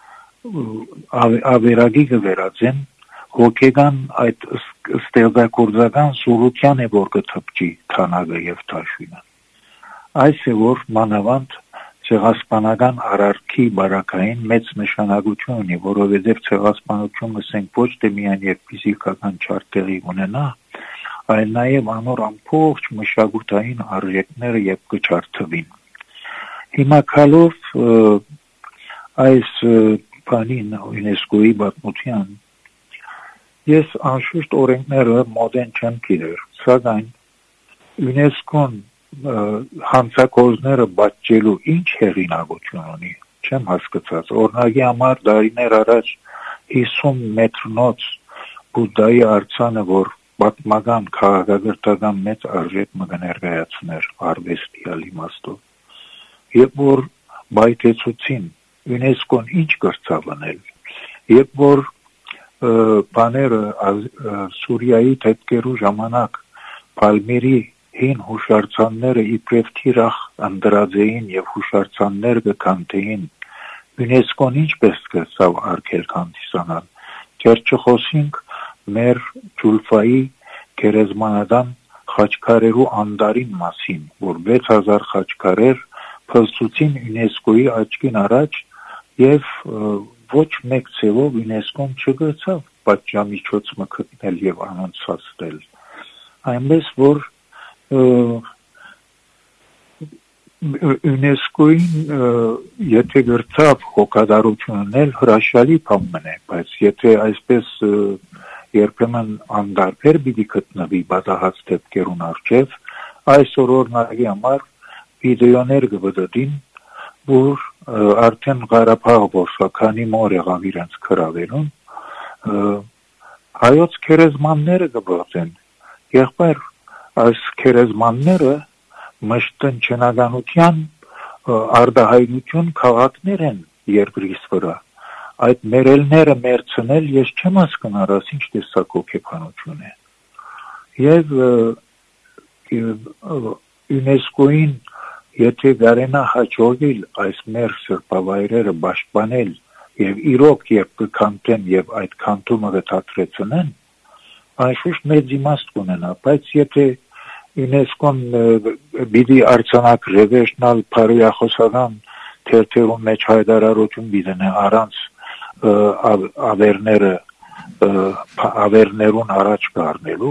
ավերագի կվերածեն, հոգեգան այդ ստեղծագործական սուրության է որ կթպչի թանագը եւ թաշունը։ Այս է որ մանավանդ ցեղասպանական արարքի բարակային մեծ նշանակություն ունի, որովհետև ցեղասպանությունը ասենք ոչ թե միայն եւ ֆիզիկական չարտեղի ունենա, այլ նաեւ անոր ամբողջ մշակութային արժեքները եւ կչարթվին։ Հիմա քալով այս բանին ՅՈՒՆԵՍԿՕ-ի պատմության ես անշուշտ օրենքները մոդեն չեմ գիտեր, սակայն ՅՈՒՆԵՍԿՕ-ն հանցագործները բաճելու ինչ հեղինակություն ունի, չեմ հասկացած։ Օրինակի համար դարիներ առաջ 50 մետրնոց Բուդդայի արձանը, որ պատմական քաղաքակրթական մեծ արժեք մը ներկայացներ արվեստի իմաստով, երբ որ բայթեցուցին ՅՈՒՆԵՍԿՕ-ն ինչ կրծավ անել, երբ որ բաները Սուրիայի դեպքերու ժամանակ Պալմիրի հին հուշարձանները իբրև թիրախ անդրած էին եւ հուշարձաններ կքանթեին, ՅՈՒՆԵՍԿՕ-ն ինչպես կրծավ արգելք հանդիսանալ, դեռ չխոսենք մեր Ջուլֆայի գերեզմանադան խաչքարերու անդարին մասին, որ 6000 խաչքարեր փլցուցին ՅՈՒՆԵՍԿՕ-ի աչքին առաջ եւ ոչ մեկ ցեվով ՅՈՒՆԵՍԿՕ-ն չգրծավ պատժամիջոց մկնել եւ անոնցացնել։ Այնպես որ ՅՈՒՆԵՍԿՕ-ին եթե գրծավ հոգադարությունն հրաշալի բան է, բայց եթե այսպես երբեմն անդարբեր պիտի գտնվի բադահած դեպքերուն առջև, այսօր օրինակի համար վիդեոներ կվդդին, որ արդեն Ղարաբաղ որսականի մոր եղավ իրենց քրավերուն, հայոց քերեզմանները կբացեն, եղբայր այս քերեզմանները մշտնչնականության արդահայտություն քաղաքներ են երկրից վրա, այդ մերելները մերցնել ես չեմ հասկանում, ինչ տեսակ հոգեբանություն է, եւ ՅՈՒՆԵՍԿՕ-ին եթե գարենա հաջողել այս մեր սրբավայրերը պաշտպանել եւ իրոք երբ կքանթեն եւ այդ քանթումը կթատրեցնեն, այնշուշտ մեծ իմաստ կունենա, բայց եթե ՅՈՒՆԵՍԿՕ-ն բիդի արձանագրի վերջնալ բարոյախոսական թերթերում մեջ հայտարարություն բիդենե առանց ավերներուն առաջ կառնելու,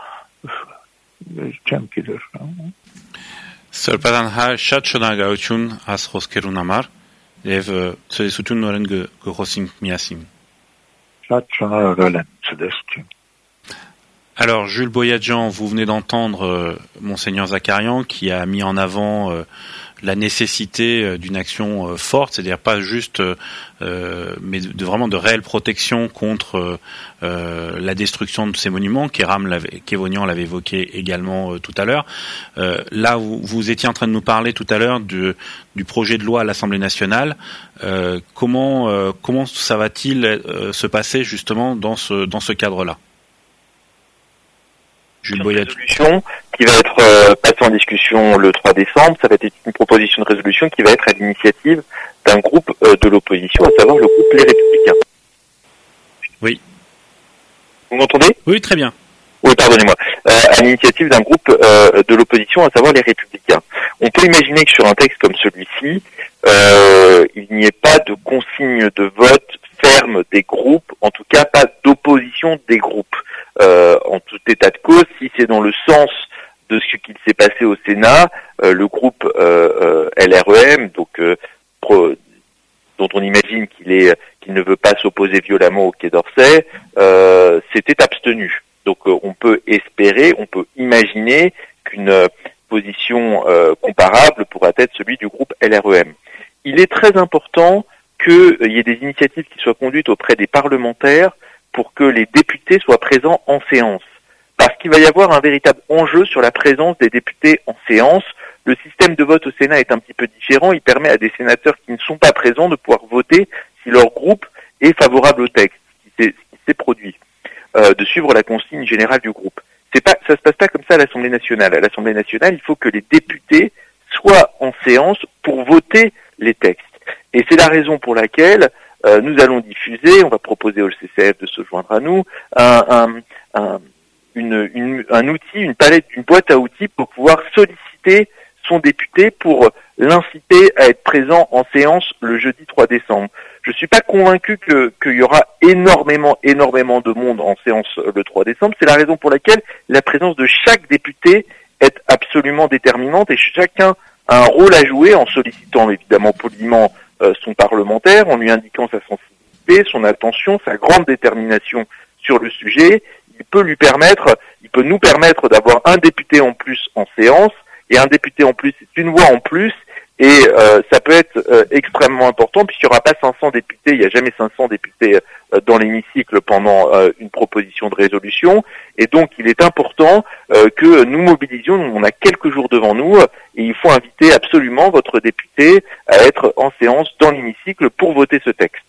չեմ գիտեր։ Սրբազան շատ շնորհակալություն այս խոսքերուն համար եւ ցտեսություն նորեն գխոսինք միասին։ Շատ շնորհակալ եմ, ցտեսություն։ Alors, Jules Boyadjian, vous venez d'entendre Monseigneur Zakarian qui a mis en avant la nécessité d'une action forte, c'est-à-dire pas juste, mais vraiment de réelle protection contre la destruction de ces monuments. Kévonian l'avait évoqué également tout à l'heure. Là, vous étiez en train de nous parler tout à l'heure du projet de loi à l'Assemblée nationale. Comment ça va-t-il se passer justement dans ce cadre-là? Une résolution qui va être passé en discussion le 3 décembre, ça va être une proposition de résolution qui va être à l'initiative d'un groupe de l'opposition, à savoir le groupe Les Républicains. Oui. Vous m'entendez ? Oui, très bien. Oui, pardonnez-moi. À l'initiative d'un groupe de l'opposition, à savoir les Républicains. On peut imaginer que sur un texte comme celui-ci, il n'y ait pas de consigne de vote ferme des groupes, en tout cas pas d'opposition des groupes. En tout état de cause, si c'est dans le sens de ce qu'il s'est passé au Sénat, le groupe LREM, donc dont on imagine qu'il ne veut pas s'opposer violemment au Quai d'Orsay, s'était abstenu. Donc on peut espérer, on peut imaginer qu'une position comparable pourra être celui du groupe LREM. Il est très important qu'il y ait des initiatives qui soient conduites auprès des parlementaires pour que les députés soient présents en séance. Parce qu'il va y avoir un véritable enjeu sur la présence des députés en séance. Le système de vote au Sénat est un petit peu différent. Il permet à des sénateurs qui ne sont pas présents de pouvoir voter si leur groupe est favorable au texte, ce qui s'est produit, de suivre la consigne générale du groupe. Ça se passe pas comme ça à l'Assemblée nationale. À l'Assemblée nationale, il faut que les députés soient en séance pour voter les textes. Et c'est la raison pour laquelle nous allons diffuser, on va proposer au CCF de se joindre à nous, un outil, une palette, une boîte à outils pour pouvoir solliciter son député pour l'inciter à être présent en séance le jeudi 3 décembre. Je suis pas convaincu qu'il y aura énormément de monde en séance le 3 décembre. C'est la raison pour laquelle la présence de chaque député est absolument déterminante et chacun a un rôle à jouer en sollicitant évidemment poliment son parlementaire, en lui indiquant sa sensibilité, son attention, sa grande détermination sur le sujet. Il peut nous permettre d'avoir un député en plus en séance, et un député en plus, c'est une voix en plus, et ça peut être extrêmement important, puisqu'il n'y aura pas 500 députés, il n'y a jamais 500 députés dans l'hémicycle pendant une proposition de résolution, et donc il est important que nous mobilisions, on a quelques jours devant nous, et il faut inviter absolument votre député à être en séance dans l'hémicycle pour voter ce texte.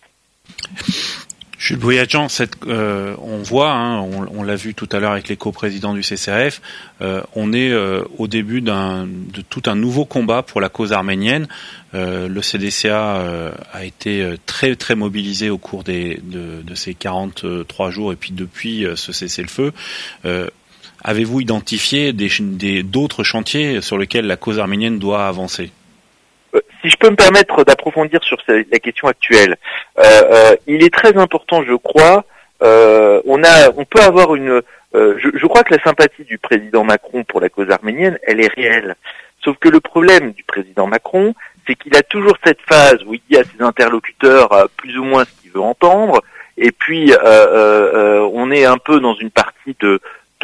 Jules Boyadjian, on voit, on l'a vu tout à l'heure avec les coprésidents du CCRF, on est au début de tout un nouveau combat pour la cause arménienne. Le CDCA a été très très mobilisé au cours de ces 43 jours et puis depuis ce cessez-le-feu. Avez-vous identifié d'autres chantiers sur lesquels la cause arménienne doit avancer ? Si je peux me permettre d'approfondir sur la question actuelle, il est très important, je crois, on peut avoir je crois que la sympathie du président Macron pour la cause arménienne, elle est réelle. Sauf que le problème du président Macron, c'est qu'il a toujours cette phase où il dit à ses interlocuteurs plus ou moins ce qu'il veut entendre, et puis on est un peu dans une partie de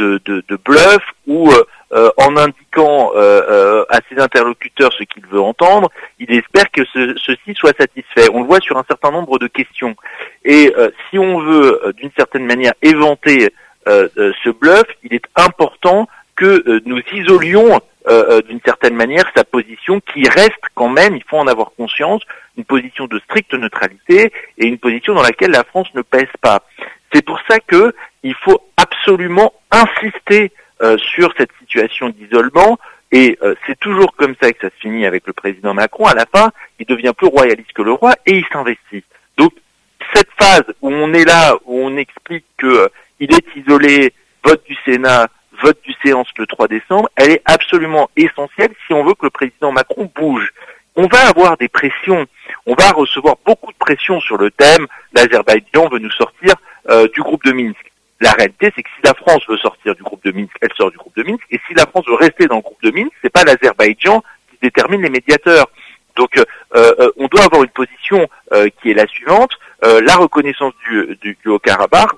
bluff où en indiquant à ses interlocuteurs ce qu'il veut entendre, il espère que ceux-ci soient satisfaits. On le voit sur un certain nombre de questions. Et si on veut, d'une certaine manière, éventer ce bluff, il est important que nous isolions d'une certaine manière sa position qui reste quand même, il faut en avoir conscience, une position de stricte neutralité et une position dans laquelle la France ne pèse pas. C'est pour ça que il faut absolument insister sur cette situation d'isolement, et c'est toujours comme ça que ça se finit avec le président Macron. À la fin, il devient plus royaliste que le roi et il s'investit. Donc cette phase où on est là, où on explique que il est isolé, vote du Sénat, vote du séance le 3 décembre, elle est absolument essentielle si on veut que le président Macron bouge. On va avoir des pressions, on va recevoir beaucoup de pressions sur le thème l'Azerbaïdjan veut nous sortir du groupe de Minsk. La réalité, c'est que si la France veut sortir du groupe de Minsk, elle sort du groupe de Minsk, et si la France veut rester dans le groupe de Minsk, c'est pas l'Azerbaïdjan qui détermine les médiateurs. Donc, on doit avoir une position qui est la suivante. La reconnaissance du Haut-Karabakh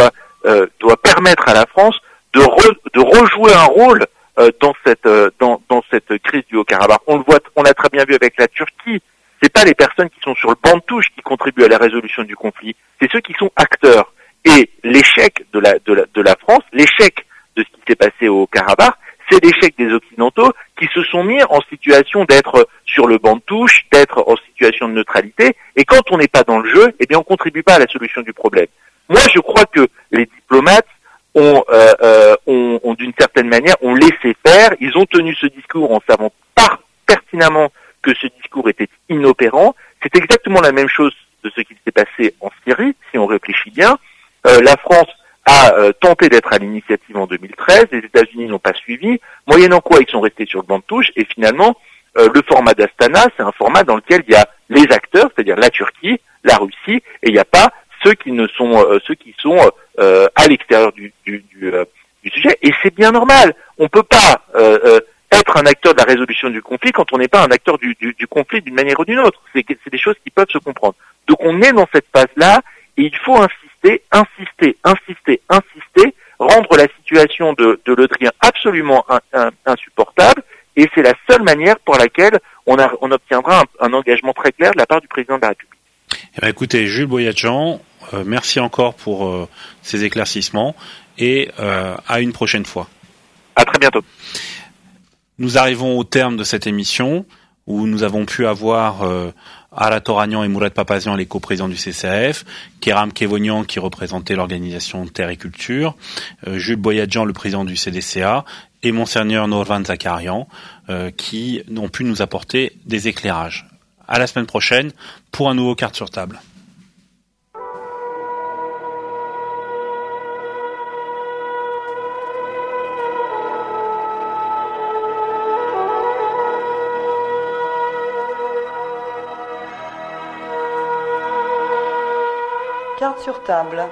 doit permettre à la France de rejouer un rôle dans cette crise du Haut-Karabakh. On le voit, on l'a très bien vu avec la Turquie. C'est pas les personnes qui sont sur le banc de touche qui contribuent à la résolution du conflit, c'est ceux qui sont acteurs. Et l'échec de la France, l'échec de ce qui s'est passé au Karabakh, c'est l'échec des Occidentaux qui se sont mis en situation d'être sur le banc de touche, d'être en situation de neutralité. Et quand on n'est pas dans le jeu, eh bien on contribue pas à la solution du problème. Moi, je crois que les diplomates ont d'une certaine manière, ont laissé faire. Ils ont tenu ce discours en savant pertinemment que ce discours était inopérant. C'est exactement la même chose de ce qui s'est passé en Syrie, si on réfléchit bien. La France a tenté d'être à l'initiative en 2013, les États-Unis n'ont pas suivi, moyennant quoi ils sont restés sur le banc de touche, et finalement, le format d'Astana, c'est un format dans lequel il y a les acteurs, c'est-à-dire la Turquie, la Russie, et il n'y a pas ceux qui sont à l'extérieur du sujet, et c'est bien normal. On peut pas être un acteur de la résolution du conflit quand on n'est pas un acteur du conflit d'une manière ou d'une autre. C'est des choses qui peuvent se comprendre. Donc on est dans cette phase-là, et il faut insister, rendre la situation de Le Drian absolument insupportable, et c'est la seule manière pour laquelle on obtiendra un engagement très clair de la part du président de la République. Eh bien, écoutez, Jules Boyadjian, merci encore pour ces éclaircissements, et à une prochaine fois. À très bientôt. Nous arrivons au terme de cette émission où nous avons pu avoir Arat Oragnan et Mourad Papazian, les coprésidents du CCAF, Kéram Kevonian qui représentait l'organisation Terre et Culture, Jules Boyadjian, le président du CDCA, et Monseigneur Norvan Zakarian, qui ont pu nous apporter des éclairages. À la semaine prochaine pour un nouveau Carte sur table. Carte sur table.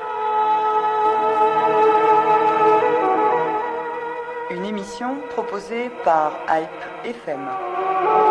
Une émission proposée par Hype FM.